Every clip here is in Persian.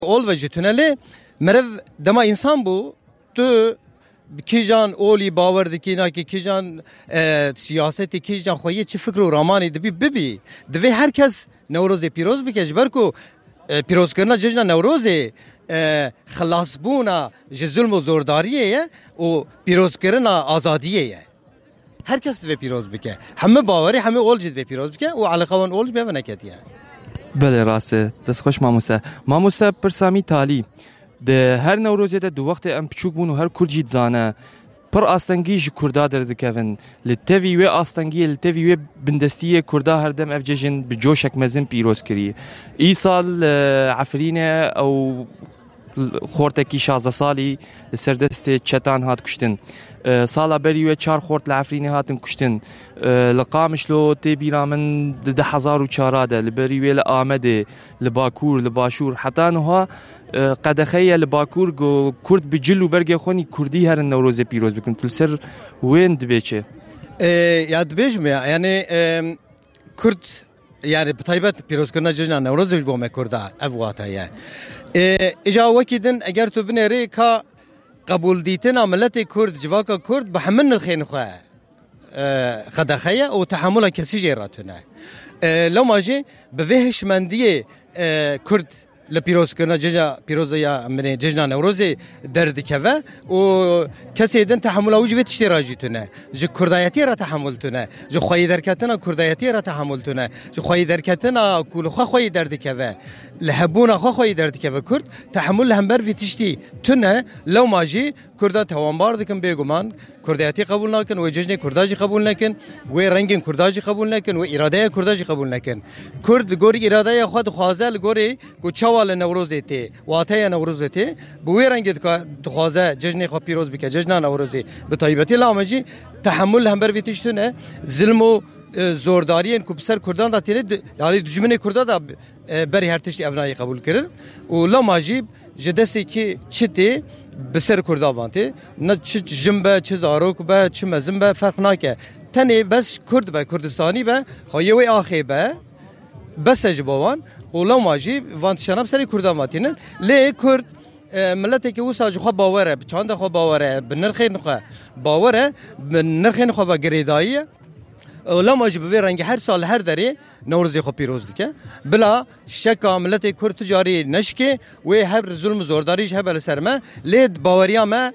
اول وجه تونله مرو دما انسان بو تو کیجان اولی باور دکینا که کیجان سیاستی کیجان خویی چه فکر و رامانی دبی ببی دوی هر کس نوروز پیروز بکش برکو پیروز کردن جشن نوروز خلاص بونا ظلم و زورداریه و پیروز کردن آزادیه هر کس دوی پیروز بکه همه باوری همه اولج دوی پیروز بکه و علی خوان اولج به نکتیه. بله راسته دست خوش ماموسه پرسامی تالی ده هر نوروزی ده دو وقت ام پچوک بون و هر کل زانه پر آستانگی ج کردا درد کفن لطفی و آستانگی لطفی و بندستی کردا هر دم اف جشن بجوشک مزن پیروز کری ای سال عفرینه او خورتکی 16 سالی سردست چتان هات کشتن سالا بری و 4 خورت لعفرینه هاتن کشتن لقامش لو تبی رامن 10,000 لبری و لآمده لباکور لباشور حتی نها قدخیه لباکور گو کرد بجلو برگه خونی کردی هر نوروز پیروز بکن تل سر وين دبیچه یاد بیشم یعنی کرد يعني بطيبة پیروز کردن جشن نوروز جو بوم کرده افواته یه اجا وکیدن اگر تو بنری که قبول دیتنا ملت کرد جواکا کرد به همین الخین خواه قدخیه و تحمل کسی جیراتونه لو ماجی به وحش مندی کرد لپیروز کردن جشن پیروز یا من جشن نوروز درد کهوه و کسی دن تحمل اوج ویت اشتراجی تونه ج کردایتی را تحمل تونه ج خوی درکتنا کردایتی را تحمل تونه ج خوی درکتنا کول خوی درد کهوه لهبونا خوی درد کهوه کرد تحمل هم بر ویتشتی تونه لو ماجی کردا توانبار دکن بیگمان کردایتی قبول نکن و جشن کرداجی قبول نکن و رنگین کرداجی قبول نکن و اراده کرداجی قبول نکن کرد گوری اراده خود خوازل گوری کو چوال نوروزی واته نوروزی بوی رنگید که خوازه جشن خو پیروز بکه جشن نوروزی به طیبتی لامجی تحمل هم بر ویتشتونه ظلم و زورداری ان کو بسر کردان داتینه یعنی دجمن کردا دا بری هر تشتی افنای قبول کردن و لامجی جدسی کی چتی بسر کردا وانته نه چ جنبه چ زاروک به چ مزم به فرق نکه تنی بس کرد به کردستانی به خویه و آخی به بس جبوان اولا ماجی وانتشانم سری کردان واتینن لی کرد ملتی که وساج خو باوره چند خو باوره بنرخین خو باوره بنرخین خو و گریدایی اولا ماجی به رنگ هر سال هر دری نوروز خو پیروز دکه بلا شک ملت کرد تجاری نشکه و هر ظلم زورداریش هبل سرمه لید باوریا ما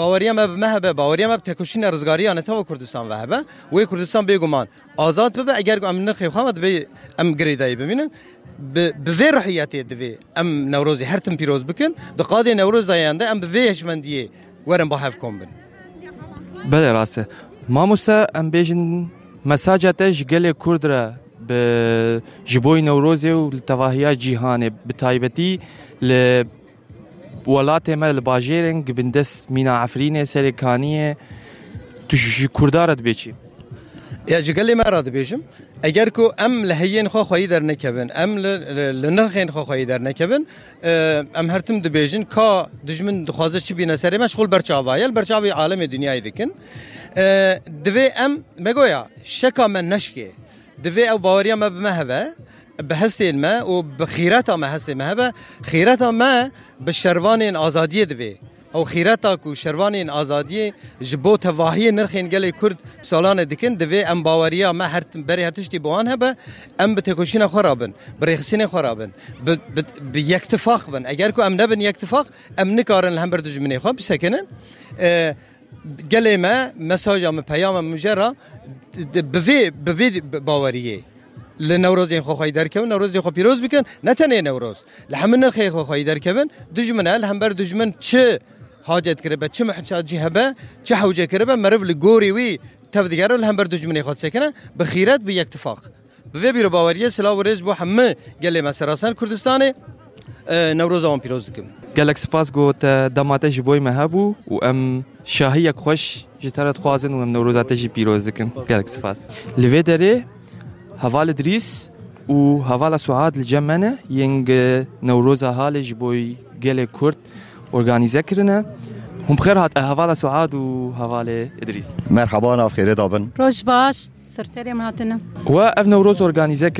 بمهبه باوریا ما تکوشین رزگاری آن تا کردستان وهبه و کردستان بیگمان آزاد ببه اگر ام نرخی خامد به ام گریدایی ببینن به روحیاتی دوی ام نوروزی هر تم پیروز بکن دقادی نوروز آینده ام به هشمندیه ورم با هف کن بن بله راسته ماموسا ام بیجن مساجاتش گل کرد را به جبوی نوروزی و لتواهیات جیهانه بتایبتی ل ولات ما الباجرنگ بندس مینا عفرینه سرکانیه توش کردارت بیچی یا جگلی ما راد بیشم اگر کو ام لهین خوی در نکبن ام لنرخین خوی در نکبن ام هرتم دبیجن کا دجمن دخوازه چی بینه سری مشغول برچاوی عالم دنیای دکن دوی ام مگویا شکا من نشکی دوی او باوریا ما بمهوه بحثین ما و بخیرتا ما هستی مهبه خیرتا ما بشروان آزادی دوی او خیرتا کو شروان آزادی جبو تواهی نرخین گلی کرد سالان دکن دوی ام باوریا ما بری هرتشتی بوان هبه ام بتکوشین خرابن بریخسین خرابن بیکتفاق بن اگر کو ام نبن یکتفاق ام نکارن هم بردو جمنی خواب بسکنن گلی ما مساج ام پیام مجرا بوی باوریه لنوروز خوای درکون نوروز خو پیروز بکن نه تنه نوروز لحمن الخی خوای درکون دجمن هم بر دجمن چه حاجت کربه چه محتاجی هبه چه حوجه کربه مرف لگوری وی تفدیگر هم بر دجمن خود سکنه بخیرت به اتفاق به بیرو باوریه سلا و رز بو همه گله مسراسن کردستان نوروز اون پیروز دکم گلک سپاس گوت دماته جبوی مهبو و ام شاهی خوش جترت خوازن و ام نوروزات جی پیروز دکم گلک سپاس لوی دره هوال دریس و هوال سعاد الجمنه ینگ نوروز حالج بوی گل کرد ارگانیزه کرنه هم بخیر هات هوال سعاد و هوال ادریس مرحبا ناف خیره دابن روش باش سرسری من هاتنه و اف نوروز ارگانیزه کر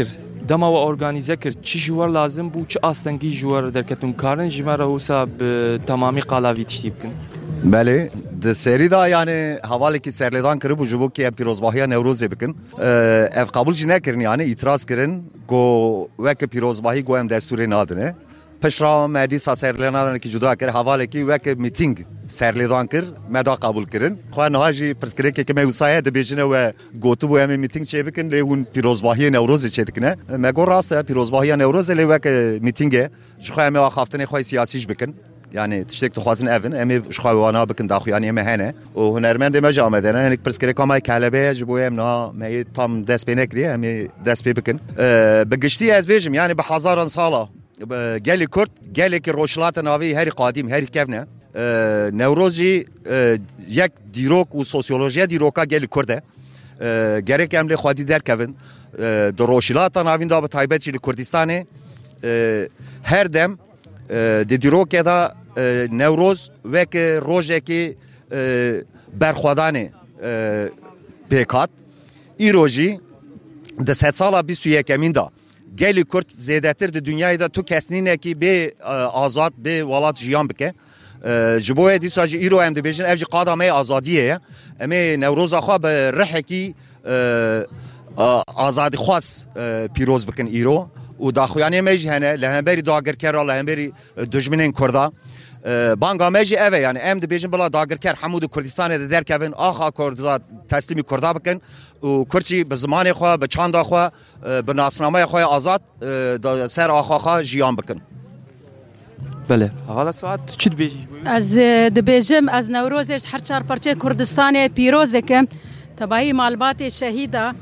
دما و ارگانیزه کرد چی جوار لازم بو چه آستنگی جوار درکتون کارن جمره حساب تمامی قلاوی تشتی بکن بله د سری دا یعنی حواله کی سرلیدان کرد بو جبو کی پیروزباهی نوروز بکن اف قبول جنه کرن یعنی اعتراض کرن گو وک پیروزباهی گو ام دستور نادنه پشرا مدی سرلیدان کی جدا کر حواله کی وک میتینگ سرلیدان کر مدا قبول کرن خو نه هاجی پرسکری کی می وسایه د بیجنه و گوتو بو ام میتینگ چه بکن لون پیروزباهی نوروز چه دکنه مگو راست پیروزباهی نوروز لی وک میتینگ شخو ام خافتنی خو سیاسیش بکن يعني تشتك تخوازن أفن أمي شخوانا بكن داخل يعني أمي هنا وهنرمند ما جامدنا هنيك برسكري كمان كلبة جبوه منا ما تام دست بينكري أمي دست بيبكن بقشتي أزبيجم يعني بحزارن صالة جالي كرت جالي كروشلات ناوي هاري قادم هاري كيفنا نوروزي يك ديروك وسوسيولوجيا ديروكا جالي كرده جريك أملي خوادي در كيفن دروشلات ناوين دا بتايبتشي لكردستاني هر دم د دیروک دا نوروز وک روزه کی برخوادانه پیکات ایروجی د 100 سال 21 امین دا گلی کرد زیادتر د دنیای دا تو کسنینه کی به آزاد به ولات جیان بکه جبوه دی ساجی ایرو ام د بیژن افجی قادمه آزادیه امی نوروز خو به رحکی آزادی خاص پیروز بکن ایرو و داخویانی میج هنه لهمبری داگر کرا لهمبری دشمنین کردا بانگا میج اوه یعنی ام د بیژن بلا داگر کر حمود کردستان د در کوین آخا کردا تسلیم کردا بکن و کرچی به زمان خو به چاند خو به ناسنامه خو آزاد د سر آخا خو جیان بکن بله حالا ساعت چی بیجی از د بیژم از نوروزش هر چهار پرچه کردستان پیروز که تبعی مالبات شهیدا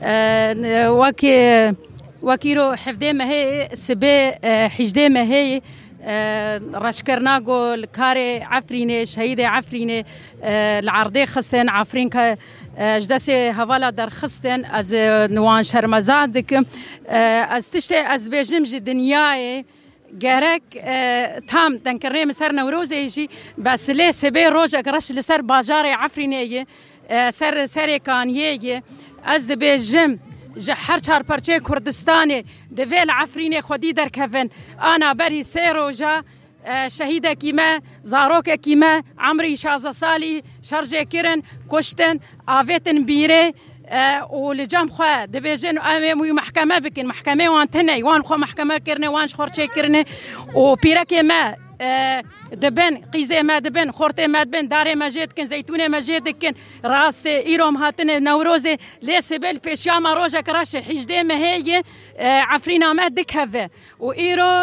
وكيرو حفدي ما هي سبي حجدي ما هي رشكرناغو الكاري عفريني شهيدة عفريني العرضي خستن عفرين كا جدسي هوالا در خستن از نوان شرمزاد دكم از تشتي از بيجم جي دنياي گرک تام تنکرنه مسر نوروزه جی بس لی سبی روزه گرش لسر باجار عفرینه سر کانیه از بيجم جحر چهار پرچه کردستانه دویل عفرین خودی در کفن آنا بری سه روزه شهیده کیمه زاروک کیمه عمری 16 سالی شرجه کرن کشتن آویتن بیره و لجام خواه دبیجن و محکمه بکن محکمه وان تنه وان خواه محکمه کرنه وانش خورچه کرنه و پیرک ما دبن قیزه ما دبن خورته ما دبن داره مجید کن زیتونه مجید کن راست ایروم هاتن نوروزه لیس بل پیشیام روزه کراش حجده مهیه عفرین آمد دکهوه و ایرو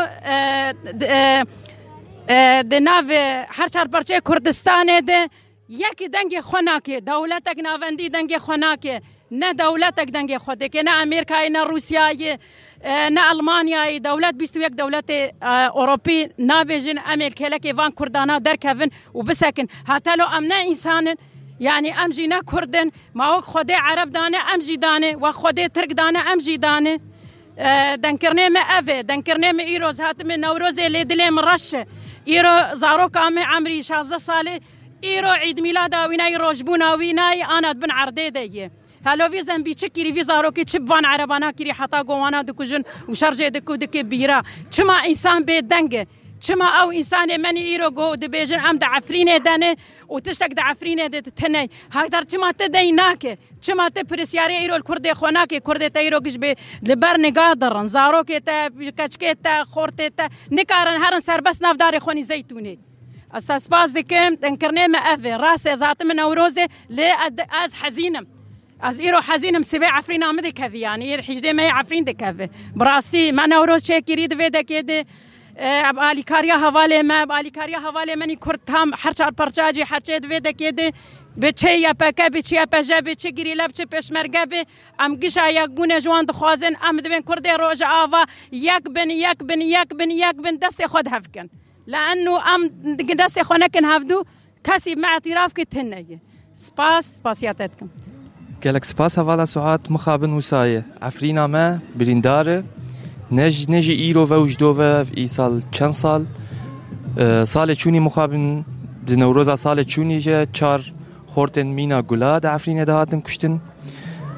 ده ناو هر چار پرچه کردستانه ده یکی دنگ خوناکه دولتک ناوندی دنگ خوناکه نه دولتک دنگ خوده که نه امریکای نه روسیای نه آلمانیای دولت 21 دولت اروپی نابجن امریکا لکه وان کردانا در کفن و بسکن حتی لو امنا انسان يعني امجي نا كردن ما هو خدي عرب دانه امجي دانه و خدي ترك دانه امجي دانه دنكرني ما افي دنكرني ما ايروز هاتم نوروز اللي دلي مرش ايرو زاروك امي عمري 16 ساله ايرو عيد ميلادا ويناي روجبونا ويناي انا بن عردي دي هلو في زنبي تشكيري في زاروكي تشبان عربانا كيري حتى قوانا دكوجن وشرجه دكو دك بيرا چما انسان به دنگ چما او انسان مني ايرو جو دبيجن ام دعفرينه دانه وتشتك دعفرينه تني هاكدر چما تديناك چما تپرسياري ايرو الكرد خوناك كرد تايرو گش به لبر نگاه درن زاروكي تا کچکه تا خورته تا نکارن هرن سربس نافدار خوني زيتوني اساس باز دكم تنكرني ما افي راس ذات من اوروزه لا از حزينم از ایرو حزینم سبع عفرین آمده کفی یعنی حجده ما عفرین دکفه براسی من اوروز چه کری دوی دکیده آلیکاریا حواله ما آلیکاریا حواله منی کرد هم هر چهار پرچاجی هر چه دوی دکیده به چه یا پکه به چه یا پجه به چه گیری لب چه پشمرگه به ام گشا یک گونه جوان دخوازن ام دوین کرده روز آوا یک بن دست خود هفکن لانه ام دست خونکن هفدو کسی مع اعتراف که تنیه سپاسیاتتکم گلک سپاس حوالا ساعت مخابن وسایه عفرینا ما برینداره نجی ایرو و وجدو و ای سال چند سال چونی مخابن نوروز سال چونی جه چار خورتن مینا گلا ده عفرینه ده هاتن کشتن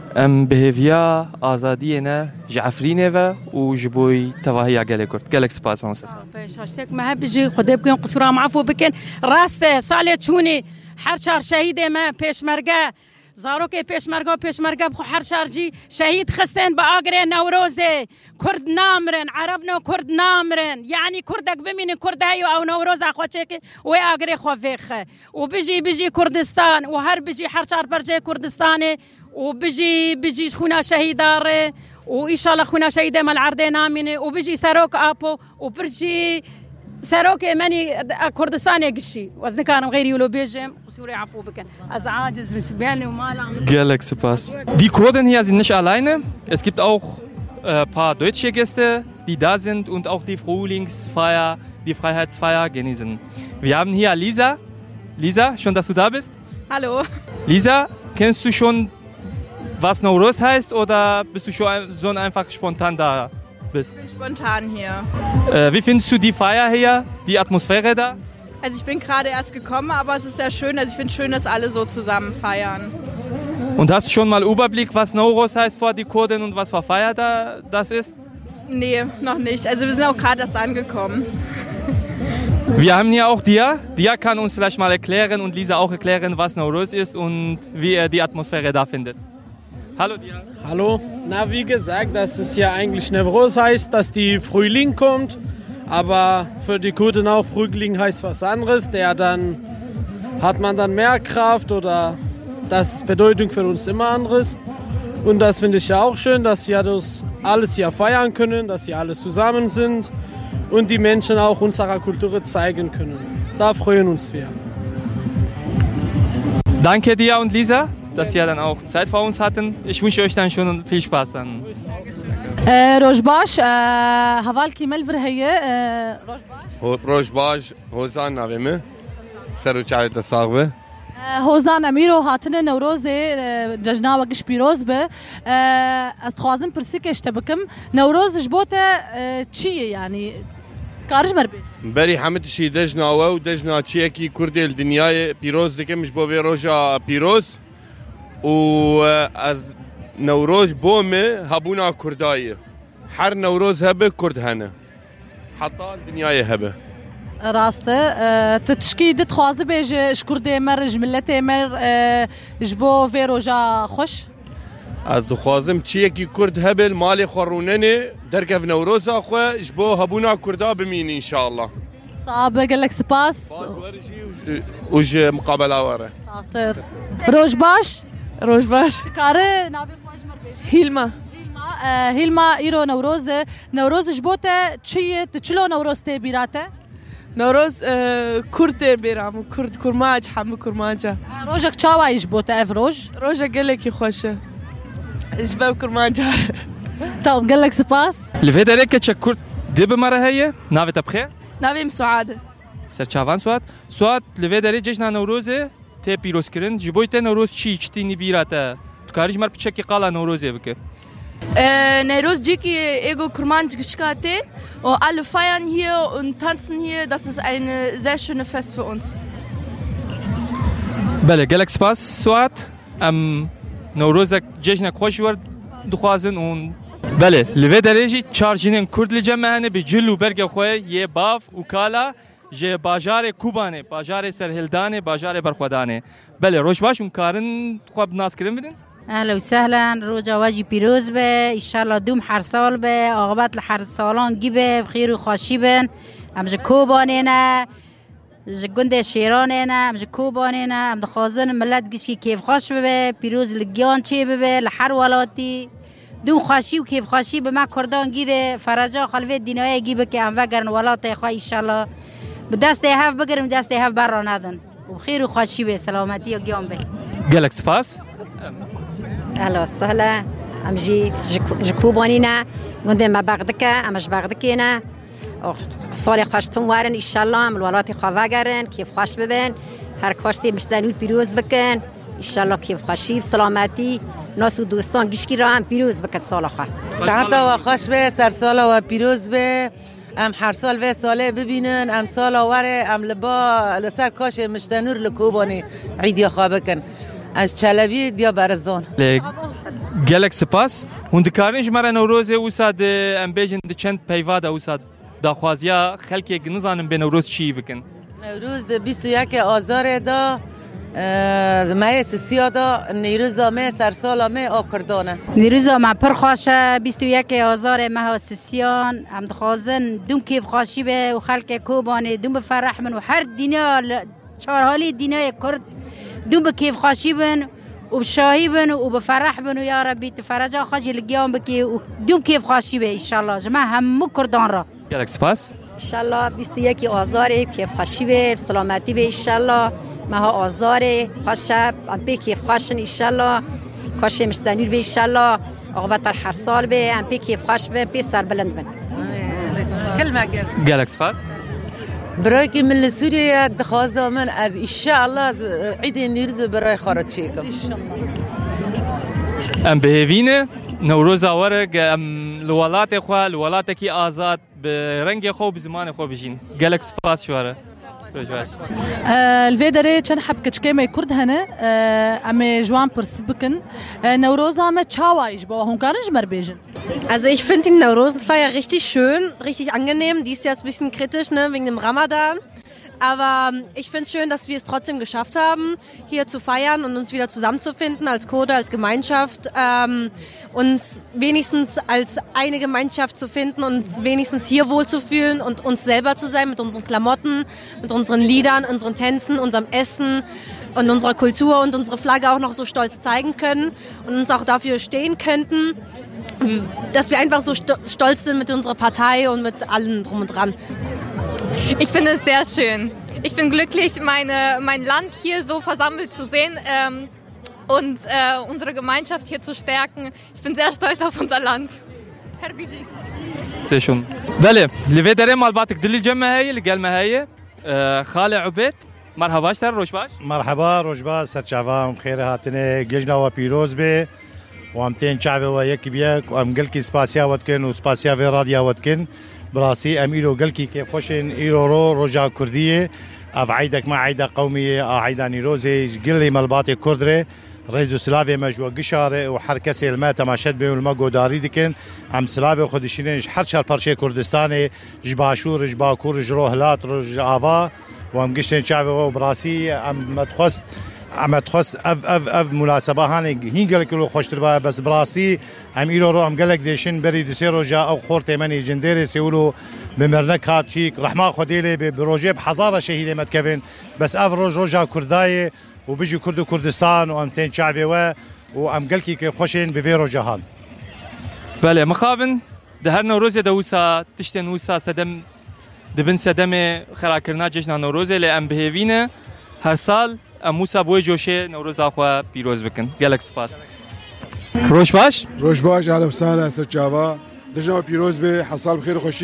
ام بهویا آزادی نه جعفرینه و جبوی تواهی گله کرد گلک سپاس ماموسه هاشتك ما بيجي خدي بكن قصورة معفو بكن راسته سالي تشوني حرشار شهيد ما بيشمرقة زاروكي بيشمرقة بخو حرشارجي شهيد خستين بآقري نوروزي كرد نامرن عربنا كرد نامرن يعني كردك بمين كرد هايو أو نوروز أخواتشيك وآقري خوفيخ وبيجي كردستان وهر بيجي حرشار برجي كردستاني وبيجي خونا شهيدار وإن شاء الله خونا شهيدة مال عردين آمنة وبيجي ساروك أبو وبرجي ساروك ماني كردستان قشي وزن كانوا غير يولو بيجم وسوري عفو بكن از عاجز من سبياني وما لا Galaxy Pass. Die Kurden hier sind nicht alleine. Es gibt auch paar deutsche Gäste, die da sind und auch die Frühlingsfeier, die Freiheitsfeier genießen. Wir haben hier Lisa. Lisa, schön, dass du da bist. Hallo. Lisa, kennst du schon, was Nowruz heißt oder bist du schon so einfach spontan da bist? Ich bin spontan hier. Wie findest du die Feier hier, die Atmosphäre da? Also ich bin gerade erst gekommen, aber es ist sehr schön. Also ich finde es schön, dass alle so zusammen feiern. Und hast du schon mal Überblick, was Nowruz heißt für die Kurden und was für Feier das ist? Nee, noch nicht. Also wir sind auch gerade erst angekommen. Wir haben hier auch Dia. Dia kann uns vielleicht mal erklären und Lisa auch erklären, was Nowruz ist und wie er die Atmosphäre da findet. Hallo Dia. Hallo. Na, wie gesagt, dass es hier eigentlich Nowruz heißt, dass die Frühling kommt. Aber für die Kurden auch Frühling heißt was anderes. Hat man dann mehr Kraft oder das ist Bedeutung für uns immer anderes. Und das finde ich ja auch schön, dass wir das alles hier feiern können, dass wir alles zusammen sind und die Menschen auch unsere Kultur zeigen können. Da freuen uns wir. Danke Dia und Lisa, dass ihr dann auch Zeit für uns hatten. Ich wünsche euch dann schon viel Spaß dann. روش باش هوالکی ملفر هي روش باش هوزان ناویمه سرو چای تصاغبه هوزان امیرو هاتنه نوروز ججنا وقش پیروز به استخوازم پرسیکش تبکم نوروز جبوته چیه يعني کارج مربی بری حمد شی دجنا و دجنا چیه کی کردی الدنیای پیروز دیگه مش بو روزا پیروز و از نوروز بومه هبونا كرداية حر نوروز هبه كرد هنا حتى الدنيا هبه راسته تتشكي دت خوازه بيج شكردي مر جملتي مر جبو فيروجا خوش از دخوازم چیه کی کرد هبه مال خوروننه درکف نوروز اخو جبو هبونا كردا بمين ان شاء الله صعب قال لك سباس وج مقابله ورا ساطر روج باش كاره نابي هيلما هيلما ايرو نوروز جبوته تشي تشلو نوروز تي بيراته نوروز كرد بيرام كرد كرماج حم كرماجا روجك تشاوا يجبوته افروج روجا قال لك خوشه جباب كرماجا طب قال لك سباس لفيدا لك تشكر دب مره هي نافت بخير نابي سعاده سرچاوان سوات لفيدا لك جشن نوروز تي بيروز كرن جبويت نوروز چی چتيني بيراته تكاريج مر بچكي قالا نوروزي بك Nowruz Jiki Ego Kurman Gishkate und alle feiern hier und tanzen hier. Das ist ein sehr schönes Fest für uns. بله گلک سپاس سوات نوروزک جشن خوش ورد دخوازن اون بله لوی درجی چارجینن کرد لجمعانه به جلو برگ خوی یه باف و کالا جه باجار کوبانه باجار سرهلدانه باجار برخودانه بله روش باش اون کارن خواب ناس کرن بدین اهلا وسهلا روجا واجی پیروز به انشالله دوم هر سال به عاقبت لحر سالان گیبه بخیر و خوشی بن امج کوبانه نه جگند شیرانه نه امج کوبانه نه ام دخوازن ملت گشی کیف خوش به پیروز لگیان چی به لحر ولاتی دوم خوشی و کیف خوشی به ما کردان گیده فرجا خلوی دینای گیبه که ام وگرن ولات خو انشالله به دست هف بگرم دست هف بر ندن و بخیر و خوشی به سلامتی و گیان به گلک سپاس اهلا وسهلا امجي جكوبانينا قندم ما بغدك امش بغدكينا صالح خوشتون وارن ان شاء الله الولات خواگرن كيف خوش ببن هر خوشتي مشتنول پیروز بکن ان شاء الله كيف خوشي سلامتی ناس و دوستان گشکی را هم پیروز بکن سال آخر سعادت و خوش به سر سال و پیروز به ام هر سال و ساله ببینن ام سال آوره ام لبا لسر کاش مشتنور لکوبانی عیدی خواه بکن از چلبی دیا برزان gelek spas hûn dikarin ji me re Newrozê wisa em bêjin di çend peyva de wisa daxwaziya xelkê nizanin bê Newroz çi bikin. نوروز ده 21 آذار دا ماه سیا دا نیروز مه سرسال مه آکردانه نیروز ما پر خوشه 21 آذار ماه سیان هم دخوازن دوم کیف خوشی به و خلق کوبانه دوم بفرح من و هر دنیا چهار حالی دنیای کرد دوم به کیف خوشی بن و بشاهی بن و بفرح بن و یا ربی تفرجا خاجی لگیام بکی و دوم کیف خوشی به انشالله جماعه همو کردان را gelek spas انشالله 21 آذار کیف خوشی به سلامتی به انشالله ماه آذار خوشه ام پی کیف خوشن انشالله خوشه مشتنیر به انشالله عقبت هر سال به ام پی کیف خوش به پی سر بلند بن كلمة gelek spas برايكي من سوريا دخوازا من از انشالله عيد النيروز براي خارج شيكم em bihêvîne Newroza were em li welatê xwe li welatekî azad bi rengê xwe û bi zimanê xwe bijîn. Gelek spas ji were. الفيدري كان حب كشكيمة كرد هنا أمي جوان برسبكن نوروزا ما تشاوايش بوا هم كانش مربيجن. Also ich finde die Neurosenfeier richtig schön, richtig angenehm. Dies Jahr ist ein bisschen kritisch, ne, wegen dem Ramadan. Aber ich finde es schön, dass wir es trotzdem geschafft haben, hier zu feiern und uns wieder zusammenzufinden als Code, als Gemeinschaft. Uns wenigstens als eine Gemeinschaft zu finden und wenigstens hier wohlzufühlen und uns selber zu sein mit unseren Klamotten, mit unseren Liedern, unseren Tänzen, unserem Essen und unserer Kultur und unsere Flagge auch noch so stolz zeigen können und uns auch dafür stehen könnten, dass wir einfach so stolz sind mit unserer Partei und mit allem drum und dran. Ich finde es sehr schön. Ich bin glücklich, mein Land hier so versammelt zu sehen und unsere Gemeinschaft hier zu stärken. Ich bin sehr stolz auf unser Land. Herr Biji. Sehr schön. بله لفيدري مال باتك دلي جمع هي اللي قال ما هي خالي عبيد مرحبا اشتر روش باش مرحبا روش باش سرچاوام خير هاتنه گجنا و پیروز به و ام تین چاوه و یک بیک و ام گلکی سپاسیا ودکن و سپاسیا و رادیا ودکن براسي اميرو قلكي كيف خوشن ايرو رجا كرديه اف عيدك مع عيده قوميه عيده نيروزي قلي ملباتي كردري رئيس سلافي مجوا قشاره وحركسي الماء تماشت به الماغو داري دكن ام سلافي خدشين حر شهر برشي كردستاني جباشور جباكور جروهلات رج افا وام قشتن شعبي وبراسي ام تخص اف مناسبه هاني هين قالك له خوش تربا بس براستي ام ايرو رو ام قالك ديشن بري دسيرو جا او خورتي مني جنديري سيولو بمرنك هاتشيك رحمه خديلي بروجيب حضاره شهيده متكفن بس اف روجا كرداي وبيجي كردو كردستان وام تين شعبي وام قالكي كيف خوشين بفيرو جهان بله مخابن دهر نوروز دوسا تشتن وسا سدم دبن سدم خراكرنا جشن نوروز ل ام بهوينه هر سال موسا بوی جوشه نوروز آخوا پیروز بکن گلک سپاس روش باش اهلا وسهلا سرچاوا دجنا پیروز به حصال بخیر خوشی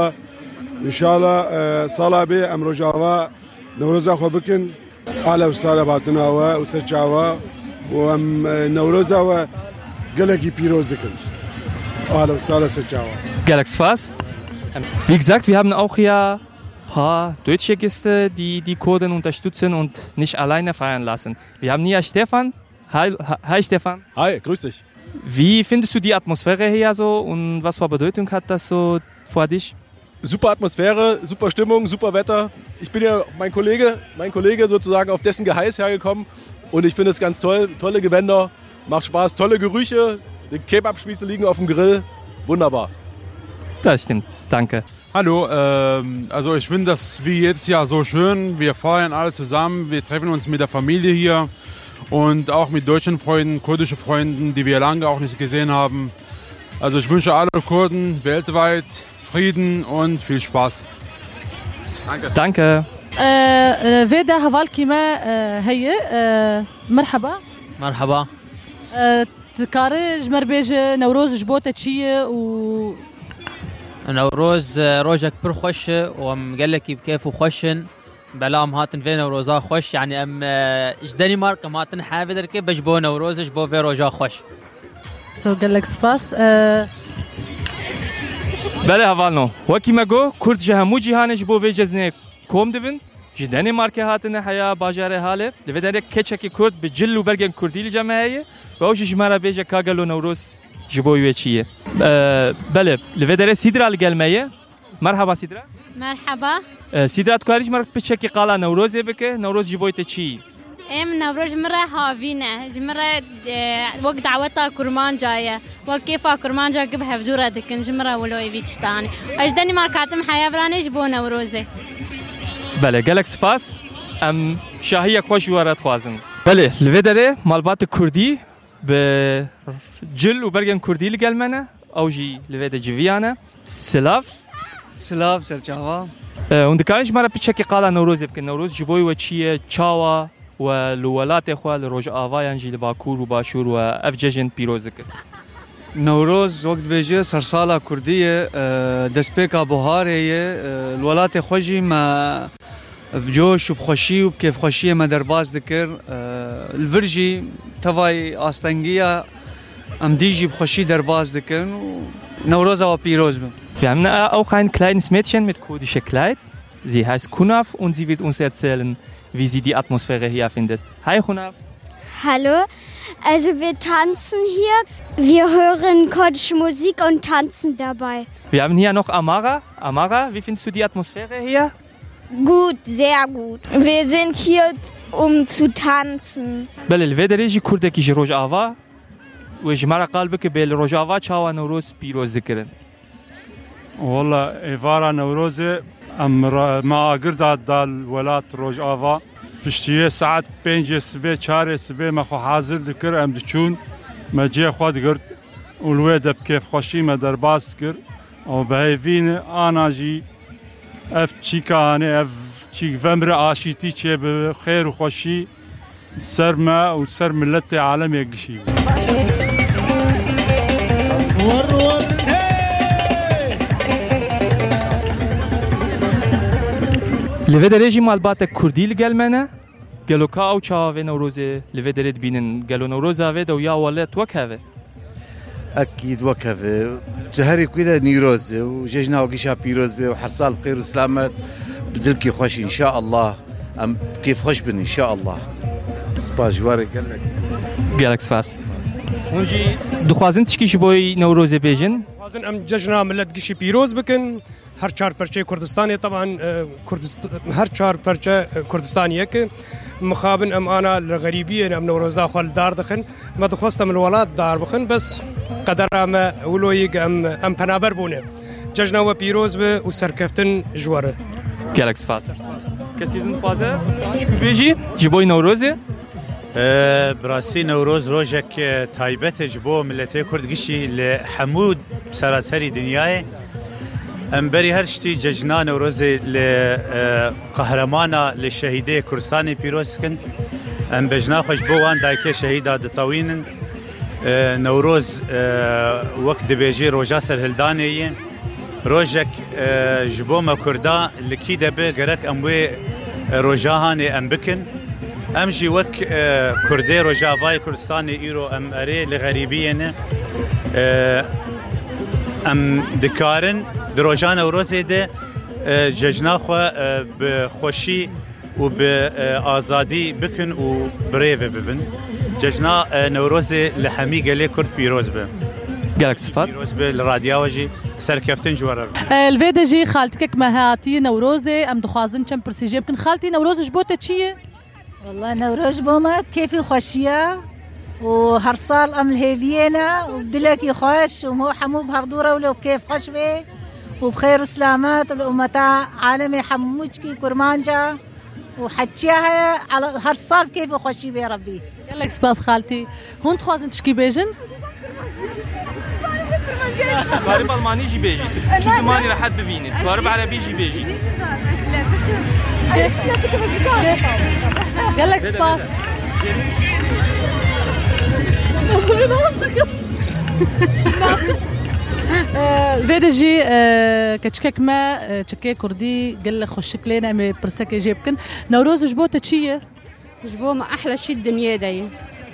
ان شاء الله صاله به ام روجاوا نوروز آخوا بکن اهلا وسهلا باتنا و سرچاوا و ام نوروز و گلکی پیروز بکن اهلا وسهلا سرچاوا گلک سپاس wie gesagt wir haben auch hier paar deutsche Gäste, die Kurden unterstützen und nicht alleine feiern lassen. Wir haben hier Stefan. Hi Stefan. Hi, grüß dich. Wie findest du die Atmosphäre hier so und was für Bedeutung hat das so für dich? Super Atmosphäre, super Stimmung, super Wetter. Ich bin ja mein Kollege sozusagen auf dessen Geheiß hergekommen und ich finde es ganz toll. Tolle Gewänder, macht Spaß, tolle Gerüche. Die Kebab-Spieße liegen auf dem Grill. Wunderbar. Das stimmt. Danke. Hallo, also ich finde das wie jedes Jahr so schön. Wir feiern alle zusammen, wir treffen uns mit der Familie hier und auch mit deutschen Freunden, kurdischen Freunden, die wir lange auch nicht gesehen haben. Also ich wünsche alle Kurden weltweit Frieden und viel Spaß. Danke. Danke. فيدا هفالكي ما هي مرحبا مرحبا تكارج مربيج نوروز جبوتة شيء و نوروز روجك بر خوش ومقلك بكيف وخوشن بلام هاتن في نوروزا خوش يعني ام دنمارك هاتن حافظ كيف بجبو نوروز جبو في روجا خوش سو قالك سباس بله هوالنو وکی مگو کرد جهمو جهان جبو في جزنه کوم دبن جی دانمارک هاتنه حیا باجاره حاله لودره کچکی کرد به جل و برگن کردی لجمعیه و اوش جمره بیجه کاغلو نوروز جبوی چیه بله لودره سیدرال گلمه مرحبا سیدرا مرحبا سیدرا تکاریش مرک پچکی قالا نوروز بکه نوروز جبوی چی نوروز مرة هافينا جمرة وقت دعوتها كرمان جاية وكيفها كرمان جا قبها بدورة دكن جمرة ولوي بيتشتاني أجدني ماركاتم حياة براني جبو نوروزي بله گلک سپاس ام شاهی خوش وارد خوازن بله لودره مالبات کردی به جل و برگن کردی لگلمنه او جی لود جویانه سلاف سرچاوا وندکانش مرا پیچکی قالا نوروز بکن نوروز جبوی و چیه چاوا و لولات خو لروج آوایان جی باکور و باشور و افججن پیروز کرد نوروز وقت بيجي سرسالة كردية دسبيكا بوهارية الولات خوجي ما بجوش وبخوشي وبكيف خوشية ما درباز ذكر الفرجي تفاي آستنجية ام ديجي بخوشي درباز ذكر نوروز او بيروز بم. Wir haben auch ein kleines Mädchen mit kurdischer Kleid. Sie heißt Kunaf und sie wird uns erzählen, wie sie die Atmosphäre hier findet. Hi Kunaf. Hallo, also wir tanzen hier, wir hören kurdische Musik und tanzen dabei. Wir haben hier noch Amara. Amara, wie findest du die Atmosphäre hier? Gut, sehr gut. Wir sind hier, um zu tanzen. بله الفدري جي كردكي جي روجاوا وجمارة قلبك بالروجاوا تشاوا نوروز بيروز ذكرن. والله إفارة نوروزي ما قرد دال ولات روجاوا پشتیه ساعت 5 صبح 4 صبح ما خو حاضر ذکر ام دچون ما جه خود گرد اولوید کیف خوشی ما در باز کرد او بهوین انا جی اف چیکانه اف چیک ومر عاشیتی چه به خیر و خوشی سر ما و سر ملت عالم یگشی لودريجي مالبات كردي لقلمنا قالوا كاو تشاوي نوروزي لودريد بينن قالوا نوروزا فيدا ويا ولات وكهفه اكيد وكهفه جهري كذا نيروز وججنا وقشا بيروز وحرصال بخير وسلامات بدلكي خوش ان شاء الله ام كيف خوش بن ان شاء الله سباس جواري قالك سباس ونجي دخوازن تشكيش بوي نوروزي بيجن خوازن ام ججنا ملت قشي بيروز بكن هر چهار پرچه کردستانی طبعا هر چهار پرچه کردستانیه که مخابن ام انا الغريبيه ام نوروزا خال دار دخن ما دخواستم الولاد دار بخن بس قدر ام ولويق ام پنابر بونه ججنا و پیروز به و سرکفتن جواره گالکس فاس کسی دن خوازه بيجي جبوي نوروزي براستی نوروز روزك تایبت جبو ملت کرد گشی لحمود سراسری دنیای ام بری هر شتی ججنا نوروز لقهرمانا لشهیده کردستان پیروز کن ام بجنا خوش بوان دایک شهیدا دطوینن نوروز وقت دبیجی روجا سرهلدانیه روجک جبو ما کردا لکی دبه گرک اموی روجاهانی ام بکن ام جی وک کرده روجاوای کردستان ایرو ام اری لغریبیه ام دکارن دروجان نوروزی ده ججنا خو بخوشی و بآزادی بکن و بریو ببن ججنا نوروزی لحمی گلی کرد پیروز به گالک سپاس پیروز به الرادیو جی سرکفتن جواره الفيدا جي خالتك مهاتي نوروزي ام دخوازن كم برسيجي بكن خالتي نوروز جبوته تشيه والله نوروز بوما بكيفي خوشيه وهر صال ام الهيفينا وبدلكي خوش ومو حمو بهغدوره ولو كيف خوش به وبخير وسلامات والأمتا عالمي حموشكي كرمانجا وحتشيها على هر صال كيف خوشي بي ربي يلا سباس خالتي هون تخوازن تشكي بيجن قارب ألماني جي بيجي شو زماني لحد ببيني قارب عربي جي بيجي يلا سباس فيدا جي كتشكك ما تشكي كردي قال خوشك لينا مي برسك جيبكن نوروز جبوته تشيه جبوه احلى شيء الدنيا داي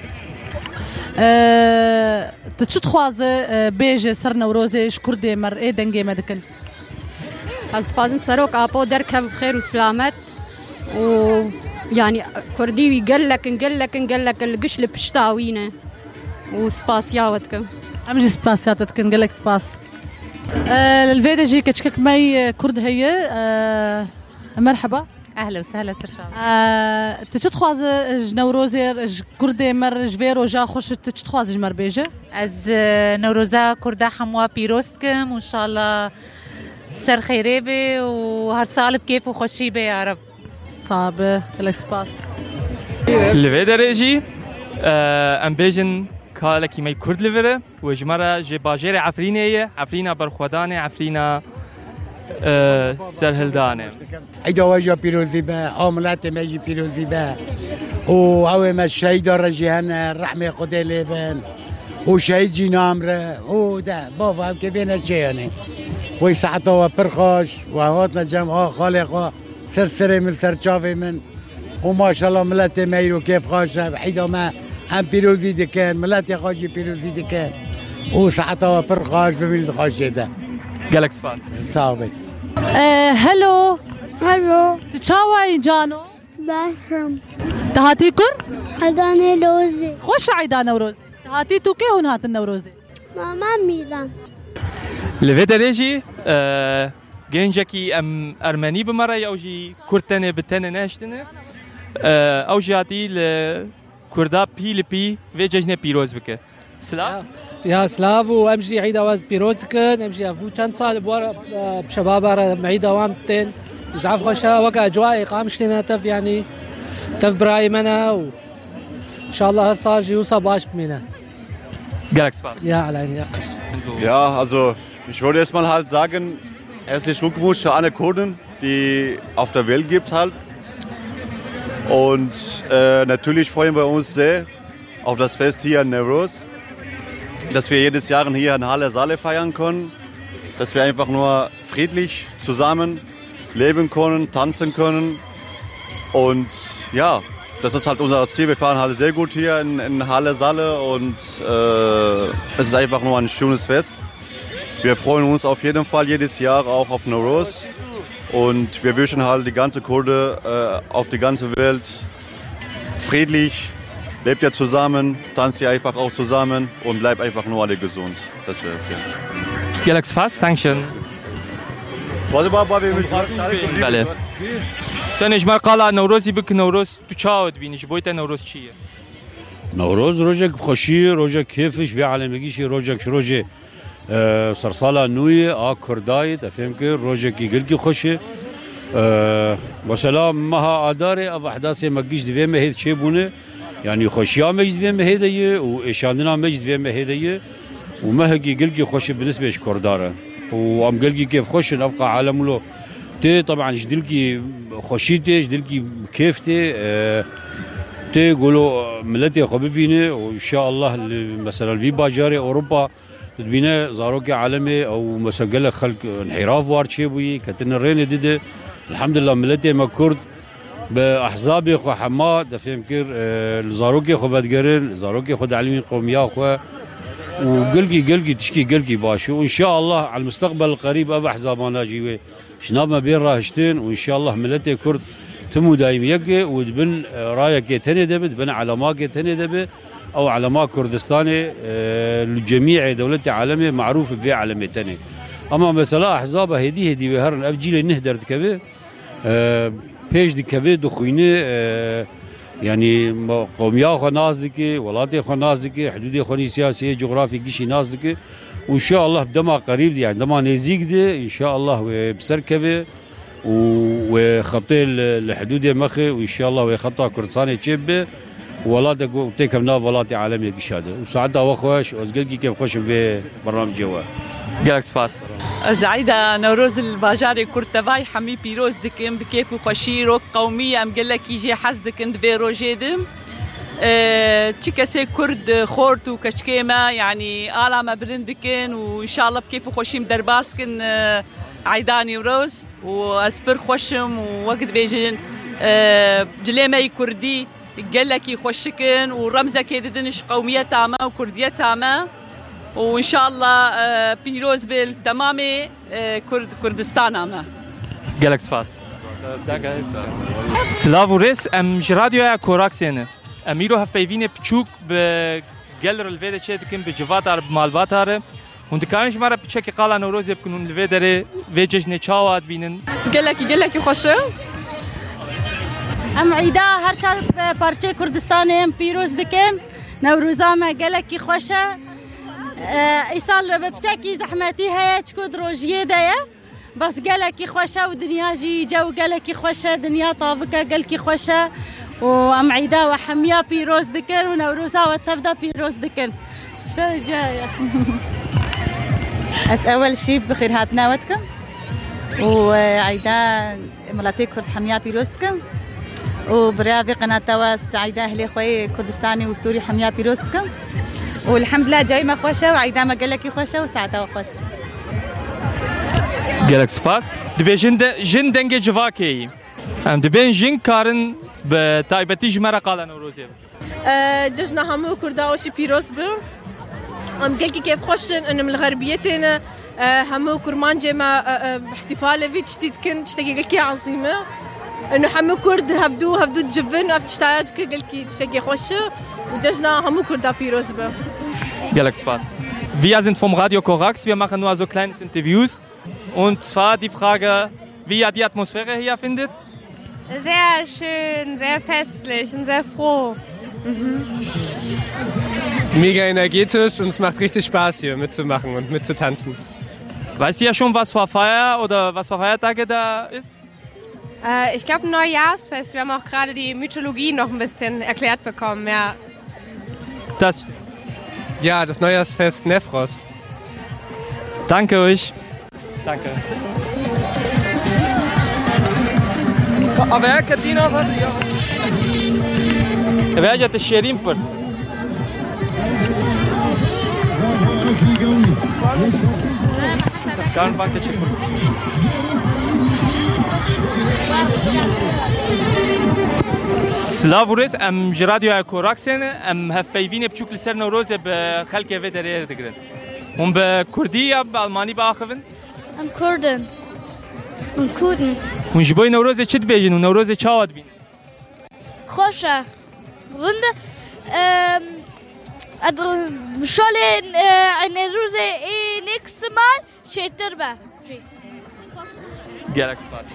تشت خوازه بيجي سر نوروزي شكردي مر اي دنگي مدكن از فازم سروك ابو دركب بخير وسلامت ويعني كردي نقلك القش لبشتاوينه وسباسياوتكم امجي سباسياتك نقلك سباس الفيدا جي كتشكك ماي كرد هي مرحبا اهلا وسهلا سرشا تتخواز نوروزي كردي مر جفيرو جا خوش تتخواز جمر بيجه از نوروزا كردا حموا بيروسكم وان شاء الله سر خيري بي وهر سال بكيف وخوشي بي يا رب صعب الاكسباس الفيدا ريجي ام بيجن كالكي ماي كرد لفره وجمره جي باجيري عفرينيه عفرينا برخودانه عفرينا سرهلدانه عيدا واجا بيروزي با عاملات ماجي بيروزي با وهو ما الشهيد رجيهن الرحمه خدي لبن وشهيد جي نامره وده بابا كبينا شياني ويسعطوا وبرخوش وهوتنا جمعوا خالقوا سرسري من سرشافي من وما شاء الله ملاتي مايرو كيف خاشة عيدا ما هم بيروزي دكان ملاتي خاشي بيروزي دكان وسعطوا وبرخوش بميل خاشي ده قالك سباس صعبي هلو هلو تشاوي جانو باشم تهاتي كر عيداني لوزي خوش عيدان نوروزي تهاتي تو كي هون هات النوروزي ماما ميلان الفيدا ريجي جنجكي ام ارمني بمره او جي كرتنه بتنه ناشتنه او جاتي لكردا بي في ججنه بيروز بك سلام يا سلاف وامجي عيد اواز بيروزكن امجي افو كان صال بورا بشباب معيد اوامتين وزعف خوشا وقع اجواء قامش لنا تف يعني تف براي منا وان شاء الله صار جي وصباش بمنا Galax Spaß. Ja, allein, ja. Ja, also ich würde erstmal halt sagen, herzlichen Glückwunsch für alle Kurden, die auf der Welt gibt halt. Und natürlich freuen wir uns sehr auf das Fest hier in Newroz, dass wir jedes Jahr hier in Halle Saale feiern können, dass wir einfach nur friedlich zusammen leben können, tanzen können und ja, das ist halt unser Ziel. Wir fahren halt sehr gut hier in Halle Saale und es ist einfach nur ein schönes Fest. Wir freuen uns auf jeden Fall jedes Jahr auch auf Newroz und wir wünschen halt die ganze Kurde auf die ganze Welt friedlich, lebt ja zusammen, tanzt ja einfach auch zusammen und bleibt einfach nur alle gesund. Das wäre es ja. Galax Spaß, Dankeschön. بله تنش ما قال نوروزي بك نوروز تشاود بينش بويتا نوروز چیه نوروز روجك خوشي روجك كيفش في عالميشي روجك روجي صرصاله نوي كرداي تفهم كي روجك يقلقي خوشي وسلام مها اداري اف احداث ماجيش دي ما هي شي بونه يعني خوشيا ماجيش دي ما هي واشاننا ماجيش دي ما هي وما هي يقلقي خوشي بالنسبه لكرداره وام قلقي كيف خوش نبقى عالم له تي طبعا جدلقي خوشيتي جدلقي كيفتي تي يقولوا ملتي خبيبيني وان شاء الله مثلا في باجاري اوروبا تبينا زاروكي عالمي او مثلا قال لك خلق انحراف وارتشيبوي كتن رين ديد الحمد لله ملتي ما كرد باحزابي خو حماد فهم كير زاروكي خو بدقرن زاروكي خو علمي قوميا خو وقلقي تشكي قلقي باشو وان شاء الله على المستقبل القريب ابا حزابنا جيوي شناب ما بين راهشتين وان شاء الله ملتي كرد تمو دايم يقي وتبن رايك يتني دبت بن علماء يتني دبت او علماء كردستاني لجميع دولتي عالمي معروف في عالمي تاني اما مثلا احزابها هدي وهرن افجيل نهدر كبي بيج دي كبي دخويني يعني قوميا خو نازدكي ولاتي خو نازدكي حدودي خو سياسيه جغرافي قشي نازدكي وان شاء الله بدما قريب دي عندما نزيق دي ان شاء الله بسركبه وخطي الحدود مخي وان شاء الله ويخطى كردستاني تشبه ولاده تيكم ناف ولاتي عالمي قشاده وسعدها وخوش وزقلقي كيف خوش في برنامج جوا جاكس باس زعيدة نوروز الباجاري كرتباي حمي بيروز دكم بكيف وخشي روك قومية ام قال لك يجي حزدك اند فيرو جيدم تشيكاسي كرد خورت وكشكيمة يعني آلا ما برندكن وان شاء الله بكيف وخشي مدرباسكن عيداني وروز واسبر خوشم ووقت بيجن جليمي كردي قال لك يخشكن ورمزك يددنش قومية تامة وكردية تامة وإن شاء الله بيروز بالتمامي كردستان أما. جالكس فاس. سلاو و ریس ام جرادیو کوراکسینه امیرو هف پیوینه پچوک به گلر الویده چه دکن به جوات عرب مالبات هاره und kann ich mal بچکی قالا نوروز بکنن الوی داره وی جشن چاوات بینن گلکی خوشه ام عیدا هر چار پارچه کردستان ام پیروز دکن نوروزا ما گلکی خوشه ایسال بچکی زحمتی هیا چکود روژیه دایه بس گلکی خوشه و دنیا جی جو گلکی خوشه دنیا طابقه گلکی خوشه و ام عیدا و حمیا پیروز دکن و نوروزا و تبدا پیروز دکن شو جايه أس أول شيء بخير هات ناوتكم وعيدا ملاتي كرد حميا بيروستكم وبرافي قناة تواس عيدا أهلي خوي كردستاني وسوري حميا بيروستكم والحمد لله جاي ما خوشة وعيدا ما قال لك خوشة وساعتها خوش قالك سباس دبي جن دنجي جواكي ام دبي جن كارن بتايبتي جمرة قال نوروزي ججنا همو كرداوشي بيروز بو ام قلكي كيف خوشن انه من الغربيتنا همو كرمان جما احتفال في تشتيت كنت تشتكي قلكي عظيمه انه همو كرد هبدو تجفن اف تشتايد قلكي تشتكي خوشه وججنا همو كردا بيروز به Galax Spaß. Wir sind vom Radio Korax, wir machen nur so kleine Interviews und zwar die Frage, wie ihr die Atmosphäre hier findet? Sehr schön, sehr festlich und sehr froh. Mega energetisch und es macht richtig Spaß hier mitzumachen und mitzutanzen. Weißt ihr schon, was für Feier oder was für Feiertage da ist? Ich glaube ein Neujahrsfest. Wir haben auch gerade die Mythologie noch ein bisschen erklärt bekommen, ja. Das Neujahrsfest Nefros. Danke euch. Danke. Aber Katina hat ja. Wer الشيرين برس كان بانك تشكر سلاوريس ام جراديو كوراكسن ام هف بيفين بچوك لسر نوروز بخلق في درير دغرن هم بكرديه بالماني باخفن ام كردن ام كودن هم جبوي نوروز چت بيجن ونوروز چاوت بين خوشه Runde. Sollen eine Rose nächstes Mal später ba. Galax Pass.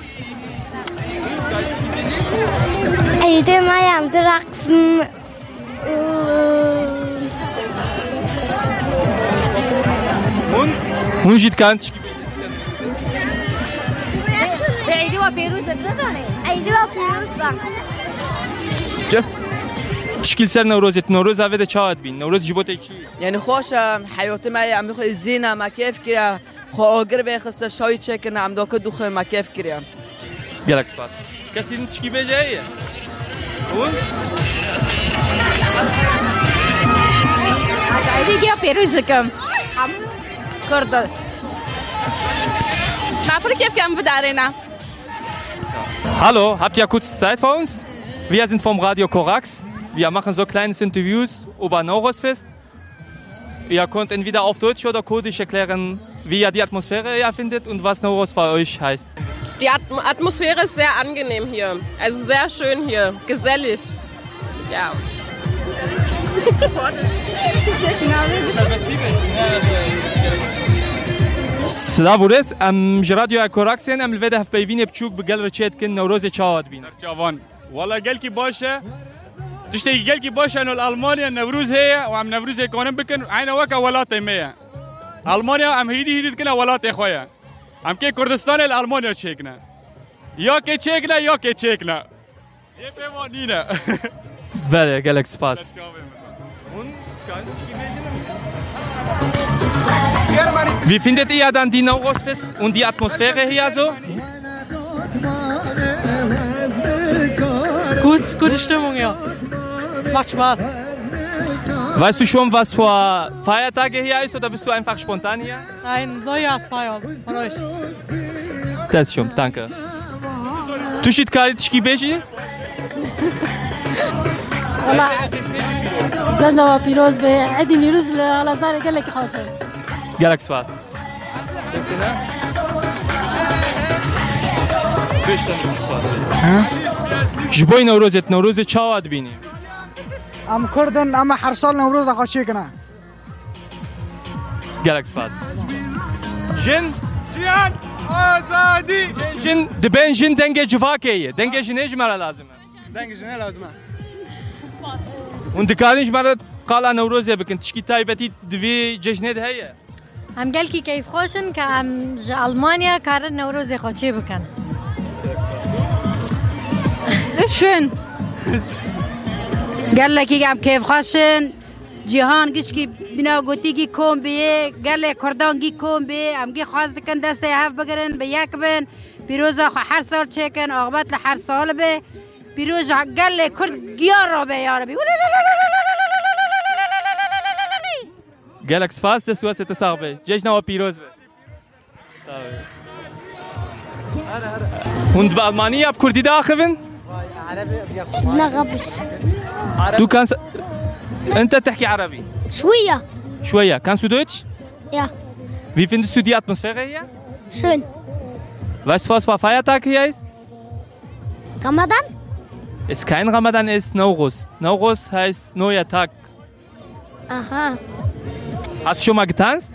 Ey, mal am Draxen. Und جيت كانت عيدوا بيروز بزانه. عيدوا بيروز با. تشكيل سر نوروز هذا چاوت بين نوروز جبوتي چی يعني خوش حياتي ما عم بخوي زينه ما كيف كده خو اگر به خص شوي چک نام دوك دوخ ما كيف كده گالکس پاس کسی تشکی بجایه اون از عیدی یا پیروزکم کرد ناپل كيف كان بدارنا Hallo, habt ihr kurz Zeit für uns? Wir sind vom Radio Korax. Wir machen so kleines Interviews über Nowrozfest. Ihr könnt entweder auf Deutsch oder Kurdisch erklären, wie ihr die Atmosphäre hier findet und was Nowroz für euch heißt. Die Atmosphäre ist sehr angenehm hier. Also sehr schön hier, gesellig. Ja. سلاورس ام جراديو كوراكسين ام الفيدا في بيفيني بتشوك بقلر تشيت كن نوروز تشاوت بين جوان والله قالكي باشا تشتي قالكي باشا انه الالمانيا نوروز هي وعم نوروز يكون بكن عين وكا ولات مية المانيا ام هيدي كنا ولات اخويا ام كي كردستان الالمانيا تشيكنا يا كي تشيكنا يا كي تشيكنا يبيوانينا بله جالكس باس Wie findet ihr dann die Nowrozfest und die Atmosphäre hier so? Gut, gute Stimmung, ja. Macht Spaß. Weißt du schon, was für Feiertage hier ist oder bist du einfach spontan hier? Ein Neujahrsfeier von euch. Das schon, danke. Du shit kari tishki beji? والله جانا بيروز بعيد نيروز على صار قال لك خاشر Galax Pass. جبوی نوروز چاواد بینی ام کردن اما هر سال نوروز خوشی کنه گلکس فاس جن جیان آزادی جن دبن جن دنگ جواکیه دنگ جنیج مرا لازمه دنگ جنه لازمه اون دکارینج مرا قالا نوروزه بکن تشکی تایبتی دوی جشنه ده هیه هم قال كي كيف خوشن كام ألمانيا كارن نوروز خوشي بكن. Ist schön. قال لك كام كيف خوشن جهان قش كي بنا قوتي كي كوم بيه قال لك كردان كي كوم بيه أم كي خاص دكان دسته هاف بقرن بياكبن بيروزا حر سال تشكن أغبط لحر سال به بيروز قال لك كرد جيار به يا ربي گلکس فاس ده سواسه تساقبه جشن و پیروز به هند به ألمانيا بكردي داخلين نغبش تو كان انت تحكي عربي شويه كان سودويتش Ja. Wie findest du die Atmosphäre hier? Schön. Weißt du, was für ein Feiertag hier ist? Ramadan? Ist kein Ramadan, ist Nowruz. Nowruz heißt neuer Tag. Aha. Hast du schon mal getanzt?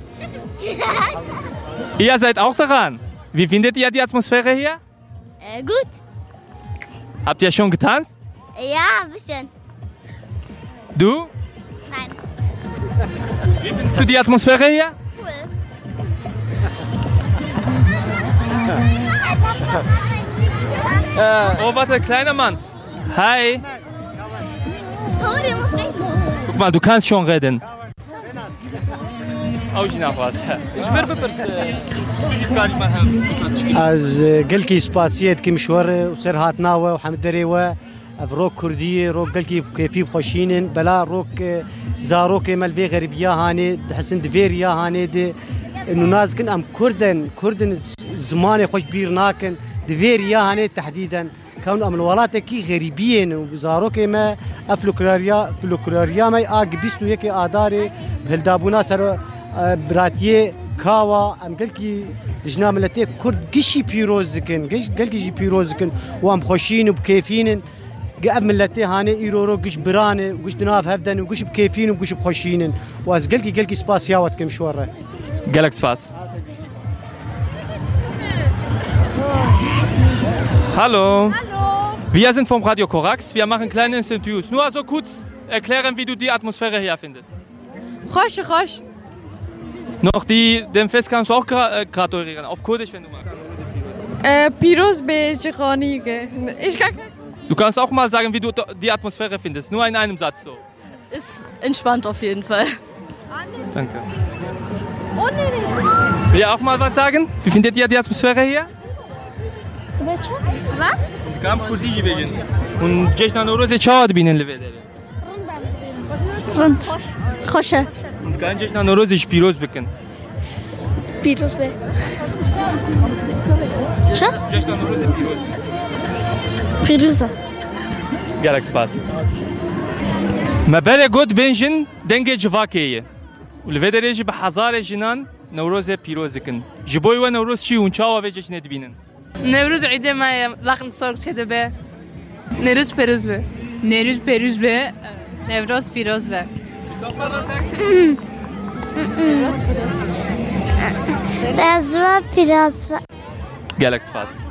Ihr seid auch daran. Wie findet ihr die Atmosphäre hier? Gut. Habt ihr schon getanzt? Ja, ein bisschen. Du? Nein. Wie findest du die Atmosphäre hier? Cool. Oh, warte, kleiner Mann. Hi. Guck mal, du kannst schon reden. أوجي نافاس. إجبر ببرس. تجي تكاري مرهم. از قلكي سباسيات كي مشوار وسر هات ناوة وحمد دريوة روك كردية روك قلكي كيفي بخشينن بلا روك زاروك ملبي غربية هاني تحسن دفيريا هاني دي إنه ناس كن أم كردن زمان خوش بيرناكن دفيريا هاني تحديدا كون أم الولات كي غريبين وزاروك ما فلوكلاريا ما بيستو يكي آداري بهالدابونا سر براتيه كاوا ام قالكي دجنا ملتي كرد قشي بيروزكن قالكي جي بيروزكن وام خوشين وبكيفين قاب ملتي هاني ايرورو قش برانه وقش دناف هفدن وقش بكيفين وقش بخوشين واز قالكي سباس ياوت كم شوره قالك سباس Hallo. Hallo. Wir sind vom Radio Korax. Wir machen kleine Interviews. Nur so kurz erklären, wie du die Atmosphäre hier findest. خوش. Noch den Fest kannst du auch gratulieren, auf Kurdisch, wenn du magst. پیروز به جهانی. Du kannst auch mal sagen, wie du die Atmosphäre findest, nur in einem Satz so. Ist entspannt auf jeden Fall. Danke. Will ihr auch mal was sagen? Wie findet ihr die Atmosphäre hier? Was? Kam Kurdici begin. Und جشن نوروز چاد بینن لویدره. رند. خوشه. Und kein جشن نوروزش پیروز بکن. پیروز به. چه؟ جشن نوروز پیروز. پیروزه. گلک سپاس. ما بله گود بینجن دنگ جواکیه. ولویدره جی به هزار جنان نوروز پیروز کن. جبوی و نوروز چی اون چاوا و جشن بینن. نوروز عیده ما لقن سال شده به نوروز پیروز به نوروز پیروز به نوروز پیروز به رزوا پیروز به گلک سپاس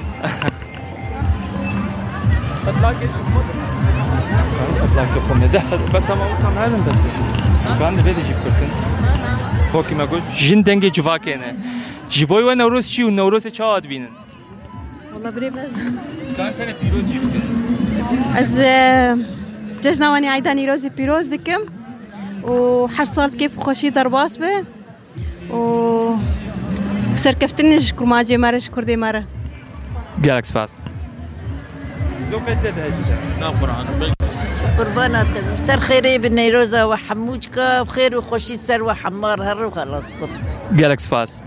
بس ما وصلنا هذا بس كان فيديو جيب كرسن هو كما قلت جن دنگ جواكينه جيبوي و نوروز چی و نوروز چاد بینن والله بري بس كان سنه پیروز جيبتن از جشنواني عيداني روزي بيروز دكم وحر صار كيف خوشي درباس به و بسركفتنش كرماجي مرش كردي مره گلک سپاس لو فتلت هاي نعم قرآن قربانات سر خيري بالنيروزة وحموجك بخير وخوشي سر وحمار هر وخلاص گلک سپاس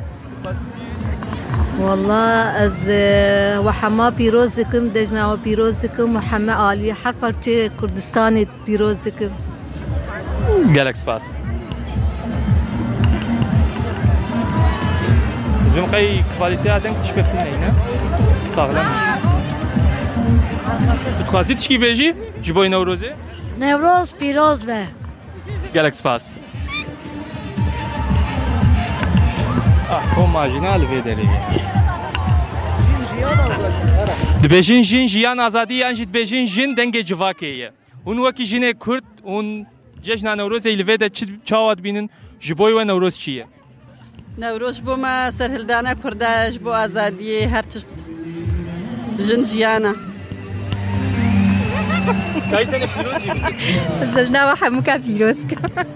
والله از وحما پیروزکم دجنا و پیروزکم وحما عالی هر پرچه کردستان پیروزکم گلک سپاس از بیم قی کوالیتی آدم کش بفتیم نه ساغلم تخواستی چی بیجی؟ جبوی نوروزه؟ نوروز پیروز به. گلک سپاس. هم ماجنال ویدری. دبیجین جین جیان آزادی انجید دبیجین جین دنگ جواکیه. اون وکی جین کرد اون جشن نوروز ایلویده چاواد بینن جبوی و نوروز چیه؟ نوروز بو ما سرهلدانه کرداش بو آزادی هر چشت جن جیانا. کایتن پیروزی بود. ازدجنا و حموکا پیروز که.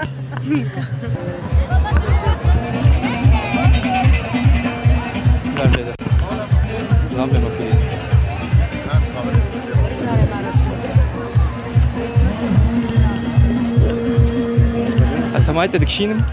سمعت دکشینم.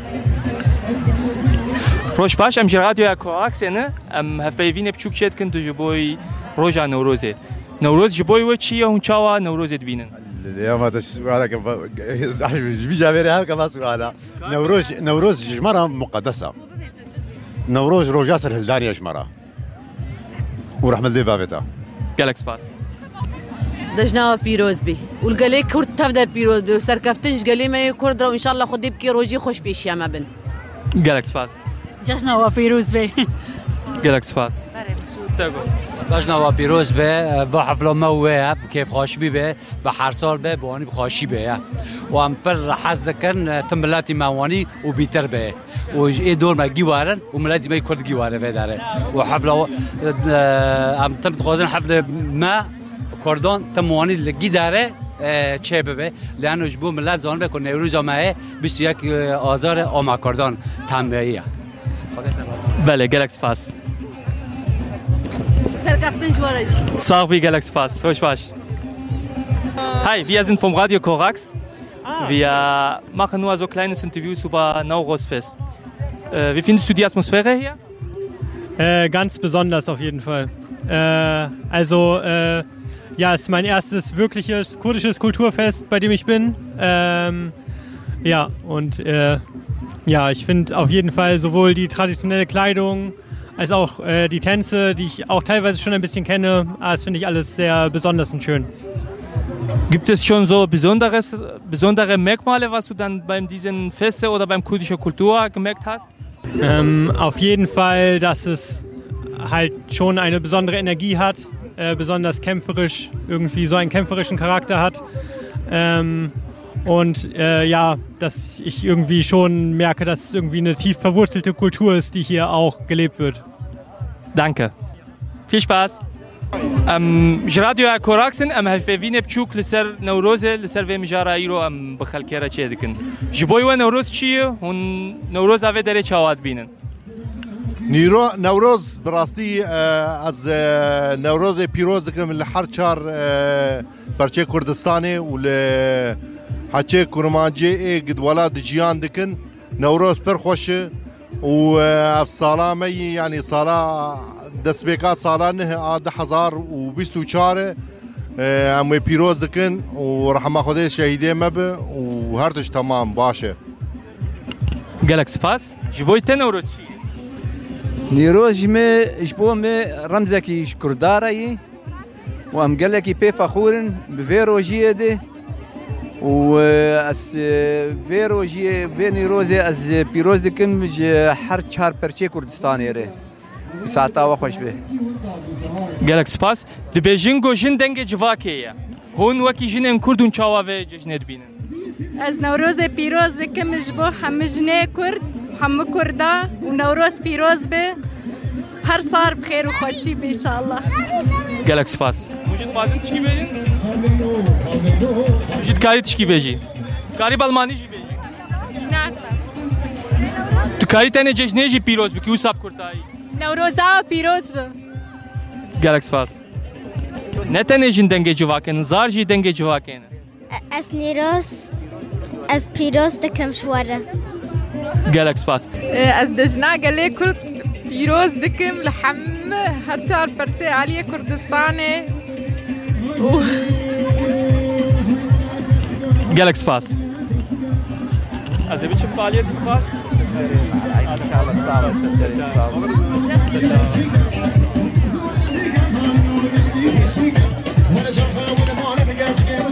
روش باش ام رادیو کوآکس نه ام هفپیوین بچوک چت کن جبوی روزا نوروزه. نوروز جبوی و چیه اون چاوا نوروز دبینن. اليوم هذا السؤال بيجابرها كما سؤال نوروز جمرة مقدسة. نوروز روجاس الهلدانية جمرة. ورحمة الله بابتا. جالكس باس. دجنا پیروز بی. والقلي كرد تبدأ پیروز بی. وسركفتش قلي ما يكرد رو إن شاء الله خدي بكي روجي خوش بيش يا ما بن. جالكس باس. جشنا و پیروز بی. جالكس باس. جشنا و پیروز به و حفله موه کیف خوش بی به هر سال به بانی خوشی به و ام پر حس دکن تملاتی موانی و بیتر به و ای دور ما گیوارن و ملادی ما کرد گیواره به داره و حفله ام تم تخوزن حفله ما کردان تموانی لگی داره چه به لانه جبو ملت زان به کنه روز ما 21 آذر آما کردان تنبیه. بله گلکس پاس. Sorry, Galaxy Pass. Hör ich was? Hi, wir sind vom Radio Korax. Wir machen nur so kleines Interviews über Naurosfest. Wie findest du die Atmosphäre hier? Ganz besonders auf jeden Fall. Ja, es ist mein erstes wirkliches kurdisches Kulturfest, bei dem ich bin. Ja, und ja, ich finde auf jeden Fall sowohl die traditionelle Kleidung als auch die Tänze, die ich auch teilweise schon ein bisschen kenne. Das finde ich alles sehr besonders und schön. Gibt es schon so besondere Merkmale, was du dann beim diesen Feste oder beim kurdischen Kultur gemerkt hast? Auf jeden Fall, dass es halt schon eine besondere Energie hat, besonders kämpferisch, irgendwie so einen kämpferischen Charakter hat. Und ja, dass ich irgendwie schon merke, dass es irgendwie eine tief verwurzelte Kultur ist, die hier auch gelebt wird. Danke. Viel Spaß. Radio Koraxen am هفوین بچوک لسر نوروز لسر و مجارایی رو ام بخلکیره چه دکن. جبوی و نوروز چیه؟ هن نوروز اوه داره چاوات بینن. نوروز براستی از نوروز پیروز دکم لحر چار برچه کردستانه و حچه کرمانجی قد ولاد جیان دکن نوروز پر خوشه و افصالا می یعنی سالا دست بیکا سالا نه 2024 امی پیروز دکن و رحمه خدا شهیده مبه و هرتش تمام باشه. گلکس پاس جبوی ته نوروز چی؟ نوروز جبو می رمزکی کرداری و ام گلکی پی فخورن به روزیه ده و از ویروجی وینی روزه از پیروز دکم هر چهار پرچه کردستانی ره ساعتا و خوش به گلکس پاس دبیجین گوشن دنگ جواکیه هون وکی جنن کردون چاواوه جشنت بینن از نوروز پیروز دکم جبو همه جنه کرد همه کردا و نوروز پیروز به هر سال بخیر و خوشی به انشالله. گلکس پاس موجود بازن تشکی بیجین؟ موجود کاری تشکی بیجی؟ کاری بالمانی جی بیجی؟ نه تو کاری تنه جشنه جی پیروز بکی او ساب کرتایی؟ نوروزا پیروز به گلکس پاس نه تنه جن دنگه جواکن زار جی دنگه جواکن از نیروز از پیروز دکم شواره گلکس پاس از دجنا گله کرد پیروز دکم لحم هر چهار پرچه عالیه کردستانه گلکس پاس از چه فعالیتی می‌خواد؟ ان شاء الله تصاوب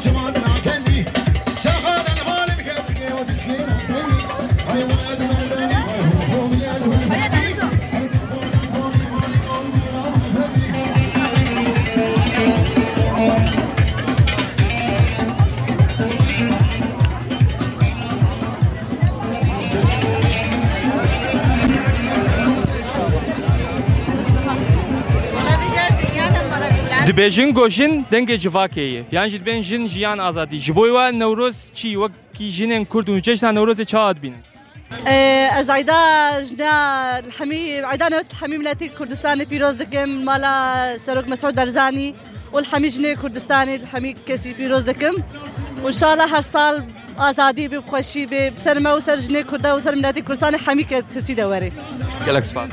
دبیجن گوشن دنگ جواکیه یعنی دبین جن جیان آزادی جبوی و نوروز چی وکی جنن کرد و جشن نوروز چاد بین از عیدا جنا الحمی عیدا نوت الحمی ملتی کردستان پیروز دکم مالا سروک مسعود برزانی والحمی جنه کردستانی الحمی کسی پیروز دکم وان شاء الله هر سال آزادی بخوشی بسر ما وسر جنه کرده وسر ملتی کردستان حمی کسی دوره گلک سپاس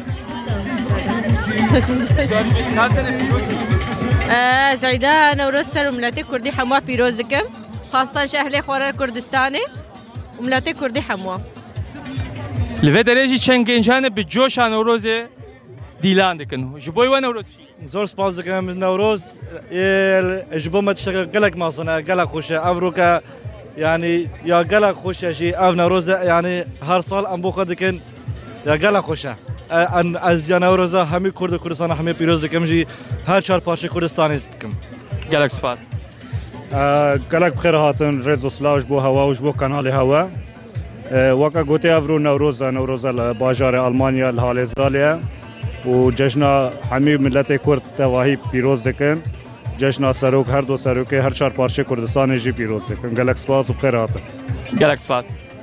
زعيدة نوروز سر ملاتي كردي حموا بيروز دكم خاصة شهلي خوارا كردستاني وملاتي كردي حموا لفه درجی چند گنجان به جوش نوروز دیلان دکن جبوی و نوروز زور سپاس دکم نوروز جبو ما تشتغل قلق ماصنا قلق خوشه افروكا يعني يا قلق خوشه شي اف نوروز يعني هر سال ام بو خدكن يا قلق خوشه ان از نوروزا همه کردستان همه پیروز دکم جی هر چهار پارچه کردستانی دکم گلک سپاس گلک بخیر هاتن رضا سلاش بو هوا وش بو کانال هوا وقت گوته افرو نوروزا باجار آلمانیا الحال زالیه و جشن همه ملت کرد تواهی پیروز دکن جشن سروک هر دو سروک هر چهار پارچه کردستان جی پیروز دکن گلک سپاس و بخیر هاتن گلک سپاس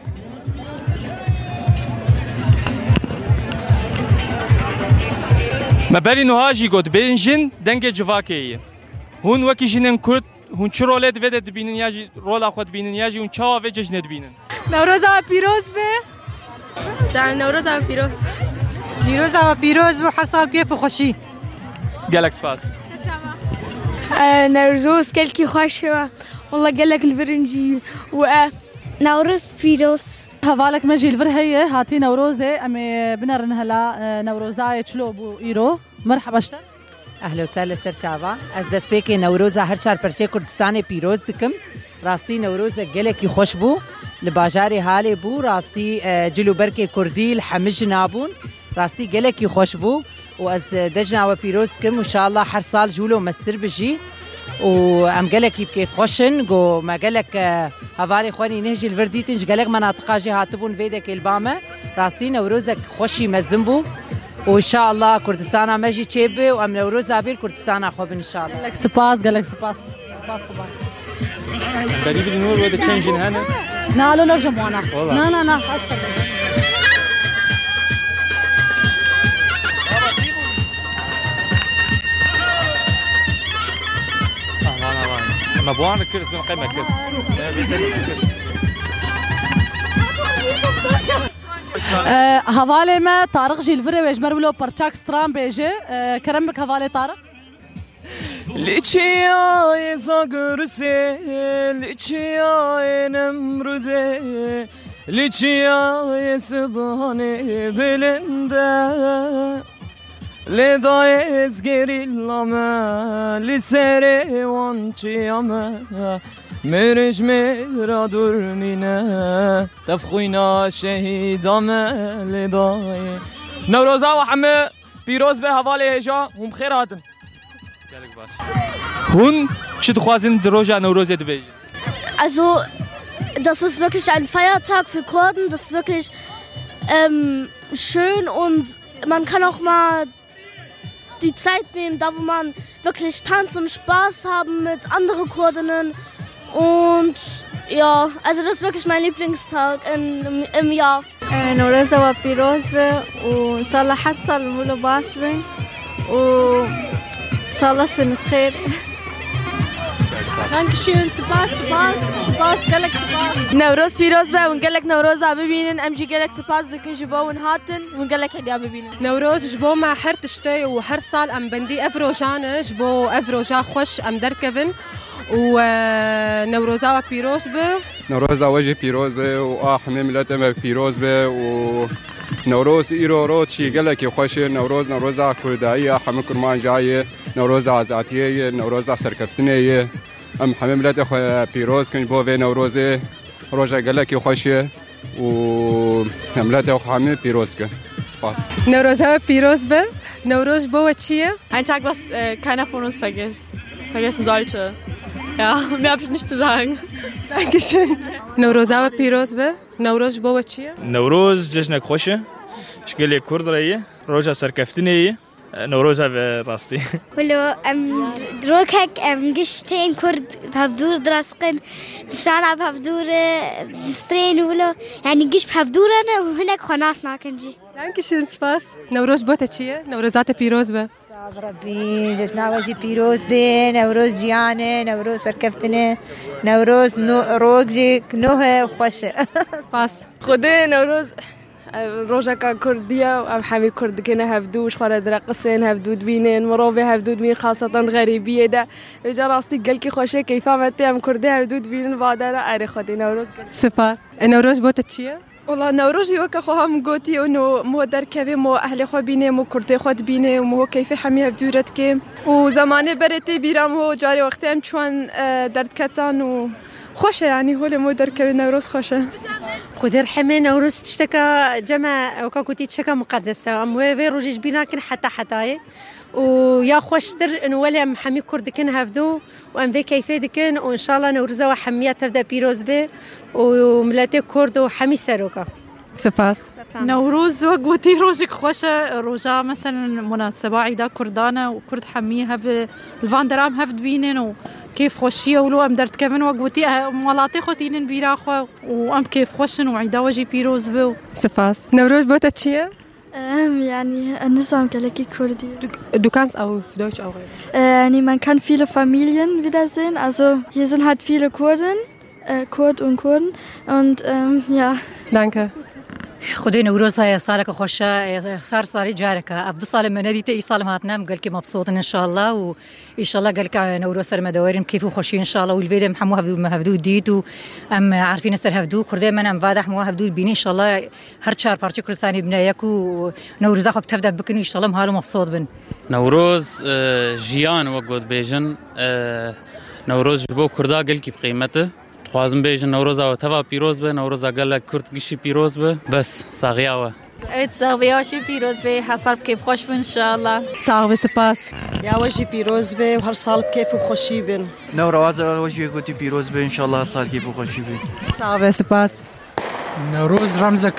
ما بری نهاجی گود بینجن دنگ جواکیه هون وکی جنن کرد هون چه روله دویده دبینن یاجی رولا خود بینن یاجی هون چاوا و جشن دبینن نوروزا پیروز به در نوروزا پیروز نیروزا پیروز و هر سال کیف و خوشی گلک سپاس نوروز کلکی خوش والله گلک الفرنجی و نوروز پیروز هوالك مجي الفر هي هاتي نوروزه امي بنرن هلا نوروزاي چلو بو ايرو مرحبا شتا اهلا وسهلا سرچاوا از دست پیک نوروزا هر چار پرچه کردستان پیروز دکم راستی نوروزا گلکی خوش بو لباجاری حالی بو راستی جلو برکی کردی الحمج نابون راستی گلکی خوش بو و از دجنا و پیروز دکم ان شاء الله هر سال جولو مستر بجي وام قالك كيف خوشن جو ما قالك هوالي خواني نهجي الفرديتنج قالك مناطق جي هاتبون فيدك البامه راستي نوروزك خوشي مزنبو وان شاء الله كردستان ماجي تشيبي وام نوروز ابير كردستان خوب ان شاء الله قالك سباس قالك سباس قبا قريب النور ولا تشنجن هنا لا لا نرجع وانا لا ما بوان كرس من قيمة كرس هوالي ما طارق جي الفري ويجمر ولو برشاك سترام بيجي كرمك هوالي طارق لچیای زاگرسه لچیای نمرده لچیای سبحانه بلنده لدای ازگری لامه لسره وانچیامه مرج مرا درمینه تفخوینا شهیدامه لدای نوروزا و همه پیروز به حوالی هجا هم خیر هاتن هون چه دخوازن دروجا نوروز دبی Also das ist wirklich ein Feiertag für Kurden, das ist wirklich schön und man kann auch mal die Zeit nehmen, da wo man wirklich Tanz und Spaß haben mit anderen Kurdinnen und ja, also das ist wirklich mein Lieblingstag im Jahr. نوروز و پیروز به و ان شاء الله هر سال مولو باش به و ان شاء الله سنة خير. Dankeschön, سپاس قالك سپاس. نوروز پیروز به ونقلك نوروزا ببینن امجي قالك سپاس دكن جبو ونهاتن ونقلك هديا ببینن. نوروز جبو ما هر تشتي وهر سال ام بندي افروجان جبو افروجا خوش ام دركفن ونوروزا وبيروز به نوروزا وجه پیروز به و همه ملت ما پیروز به و نوروز ایرو روت شي قالك خوش نوروزا كردائيه همه کرمان جايه نوروزا آزادیه نوروزا سرکفتنیه ام همه ملت خو پیروز کن بو و نوروز روزا گلکی خوشیه و ملت خو همه پیروز کن. Spaß. Neurosa Piros be. Neuros Boachie. Ein Tag, was keiner von uns vergessen sollte. Ja, mehr habe ich nicht zu sagen. Dankeschön. Neurosa Piros be. Neuros Boachie. نوروز جشن خوشه. شكل كرد رأيه. روجا سركفتني. نوروزا براستي. ولو دروكك قشتين كرد بهفدور دراسقن تشارع بهفدور دسترين ولو يعني قش بهفدور أنا وهناك خناس ناكنجي. Dankeschön, Spaß. نوروز بوتشيه. نوروزات بيروز به. ربي جشنا وجي بيروز به نوروز جيانه نوروز سركفتنه نوروز روجي نوه خوشه. Spaß. خده نوروز روجا كردية وأم حمي كرد كنا هفدوش خالد رقصين هفدود بينين مروبي هفدود بين خاصة غريبية ده إجا راستي قلكي خوشة كيف عملتي أم كردي هفدود بينين بعد أنا أري خدي نوروز. Spaß. نوروز بوتشيه. والله نوروزي وكا خوهم قوتي انه مو دركبي مو اهلي خو بيني مو كردي خو بيني ومو كيف حميه بدورتك وزماني بريتي بيرام هو جاري وقتام چون درد كتان و خوشه يعني هو مو دركبي نوروز خوشه خدير حمي نوروز تشتكى جمع وكا كنتي تشتكى مقدسه ام وي روجي بينا كن حتى ويا خوشتر انه ولا محمي كرد كن هفدو وام بي كيفيه دكن وان شاء الله نورزا وحميات تبدا بيروز به وملاتي كرد وحمي سروكا. سپاس. نوروز وقوتي روجك خوشة روجا مثلا مناسبة عيدا كردانة وكرد حمية هف الفاندرام هفد بينن وكيف خوشية ولو ام درت كفن وقوتي مولاتي خوتينن بيراخو وام كيف خوشن وعيدا وجي بيروز بو. سپاس. نوروز بوتا تشيه؟ يعني النظام كلكي كردي. Du kannst auf Deutsch auch reden. Nee, man kann viele Familien wiedersehen. Also hier sind halt viele Kurden, Kurd und Kurden. Und ja. Danke. خدي نوروز هاي صارك خوشة صار جارك أبدو صار من هذه تي صار ما تنام قال كي مبسوط إن شاء الله وإن شاء الله قال كا نوروز صار مدورين كيف خوشين إن شاء الله والفيديو محمو هفدو ديتو أم عارفين استر هفدو كردي من أم فادح مو هفدو بيني إن شاء الله هرشار بارتي كل سنة بنايكو نوروز أخو بتبدأ بكنو إن شاء الله مهارو مبسوط بن نوروز جيان وقود بيجن نوروز جبو كردا قال كي بقيمته خوازم بیشتر نوروزا و توا پیروز به نوروزا گله کرد گیشی پیروز به بس ساقیاوه. ایت ساقیاشی پیروز به حساب کیف خوش بن انشالله. ساقی سپاس. یا وجی پیروز به و هر سال کیف و خوشی بن. نوروزا وجی گوتی پیروز به انشالله هر سال کیف و خوشی بن. ساقی سپاس. نوروز رمزك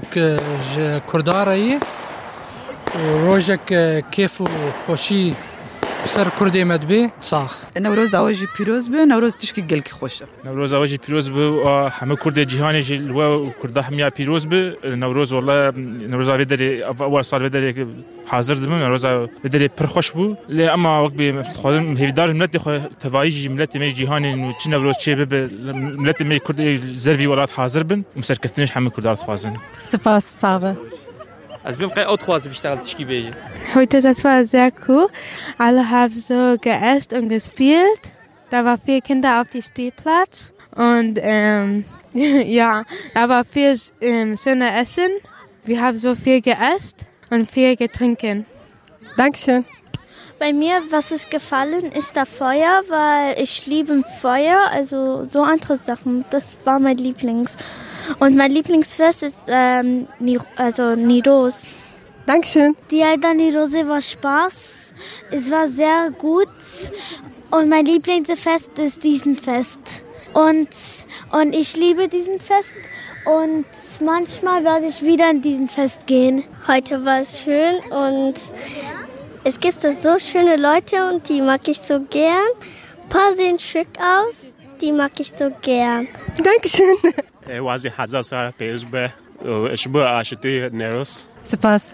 ج كرداري وروجك كيف وخوشي سر كردي مدبي صاخ. نوروز اوجي پیروز به نوروز تشكي گلکی خوشه. نوروز اوجي پیروز به همه کرد جهانی جلو کرد همیا پیروز به نوروز والله نوروز بدری اول سال بدری حاضر دم نوروز بدری پر خوش بو لی اما وقت به خودم هیدار ملت خو توایج ملت می جهانی نو چ نوروز چه به ملت می کرد زروی ولات حاضر بن مسرکتنش همه کردار خوازن. سپاس صعبه. Also beim Kai Autohause bestellt ich gebe. Heute, das war sehr cool. Alle haben so gegessen und gespielt. Da waren 4 Kinder auf dem Spielplatz und ja, da war viel schönes Essen. Wir haben so viel gegessen und viel getrunken. Dankeschön. Bei mir, was ist gefallen, ist das Feuer, weil ich liebe Feuer, also so andere Sachen. Das war mein Lieblings. Und mein Lieblingsfest ist Niroz. Dankeschön. Die Aida Nirose war Spaß. Es war sehr gut. Und mein Lieblingsfest ist diesen Fest. Und ich liebe diesen Fest. Und manchmal werde ich wieder in diesen Fest gehen. Heute war es schön und es gibt so schöne Leute und die mag ich so gern. Ein paar sehen schick aus, die mag ich so gern. Dankeschön. وازی حضرت سر پیروز به اشبه عاشقی نوروز. سپاس.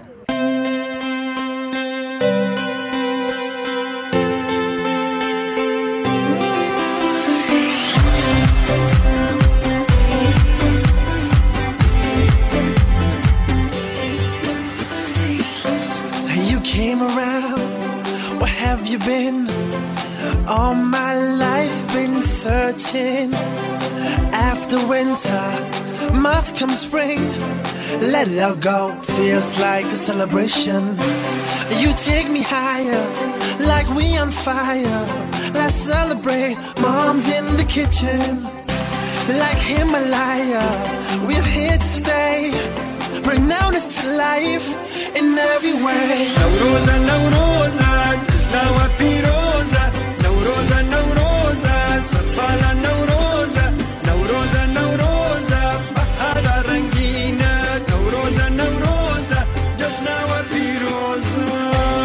You came around, where have you been? All my life been searching. After winter must come spring. Let it all go, feels like a celebration. You take me higher, like we on fire. Let's celebrate. Mom's in the kitchen, like Himalaya. We're here to stay. Bring newness to life in every way. Nowroza, Nowroza, Jishna wa Piroza. Nowroza, Nowroza, Sarsala Nowroza. Nowroza, Nowroza, Bahara Rangina. Nowroza, Nowroza, Jishna wa Piroza.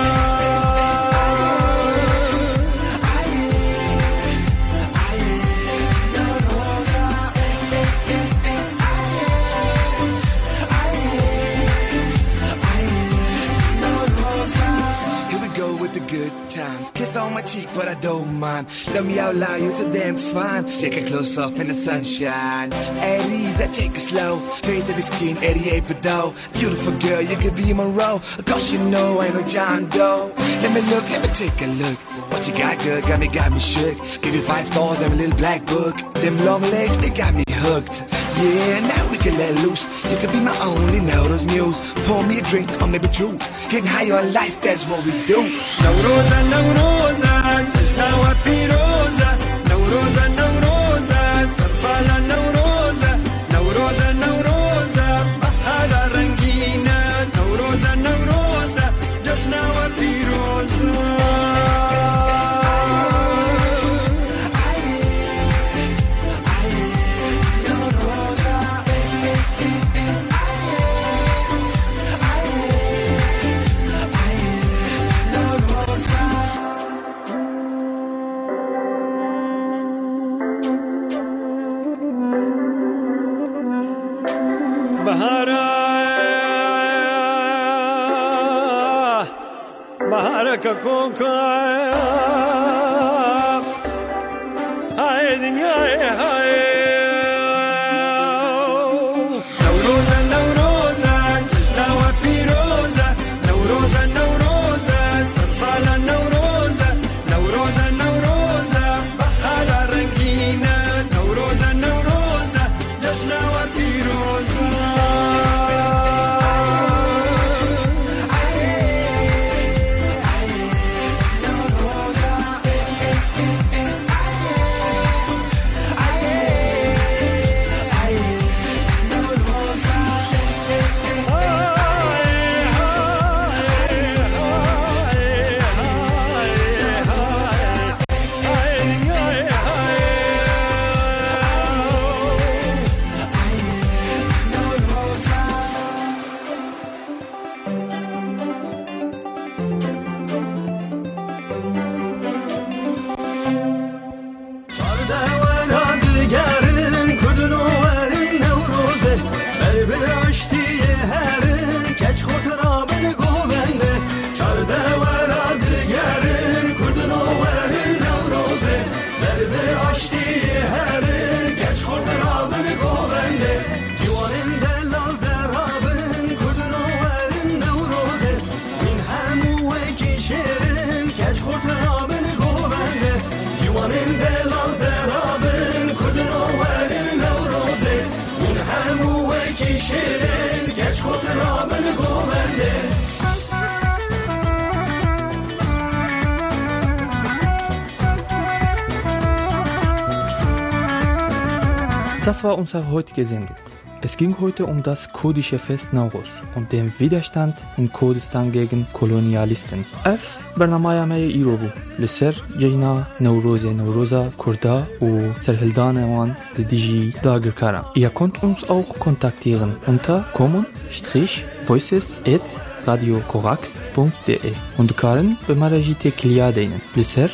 Kiss on my cheek, but I don't mind. Love me out loud, you're so damn fine. Take your clothes off in the sunshine. Eddie's, I take it slow. Taste of your skin, 88 Bedeau. Beautiful girl, you could be Monroe. Cause you know I ain't no John Doe. Let me look, let me take a look. What you got, girl, got me shook. Give you 5 stars and a little black book. Them long legs, they got me hooked. Yeah, now we can let loose. You could be my only Nowroz muse. Pour me a drink, or maybe two. Getting high on life, that's what we do. Nowroza, Nowroza, Jishna wa Piroza. Nowroza, Nowroza, Sarsala Nowroza. Nowroza, Nowroza, Bahara Rangina. Nowroza, Nowroza, Jishna wa Piroza. Baharaka konka ay dünya ay Nowroza Nowroza Jishna wa Piroza Nowroza Nowroza Sarsala Nowroza Nowroza Nowroza Bahara Rangina Nowroza Nowroza Jishna wa Piroza Das war unsere heutige Sendung. Es ging heute um das kurdische Fest Nowroz und den Widerstand in Kurdistan gegen Kolonialisten. F برنامه ما ایرو بو لسر جینا Nowroza Kurda und Serhildane man die Dagerkara. Ihr könnt uns auch kontaktieren unter common-voices@radiocorax.de und Karen بمراجعه کلیا دینن لسر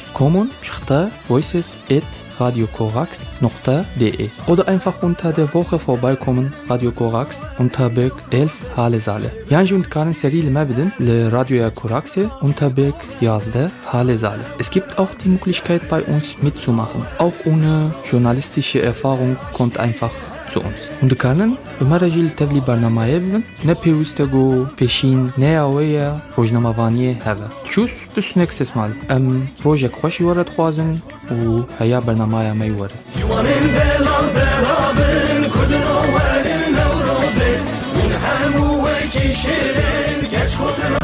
common-voices@radiocorax.de oder einfach unter der Woche vorbeikommen Radio Corax unter Berg 11 Halle Saale. Yani und Karen Serial Mabiden le Radio Corax unter Berg 11 Halle Saale. Es gibt auch die Möglichkeit bei uns mitzumachen. Auch ohne journalistische Erfahrung kommt einfach zu uns. Und Karen بمراجعه تبلی برنامه ببین نه پیوسته گو پیشین نه اویا روزنامه‌وانی هوا. چوس بس نکسس مال روزک خوشی ورد خوازن و هیا برنامه ما یورد. جوانان دلال درابن کردن و ورن نوروزه من همو و کی شیرین کش خاطر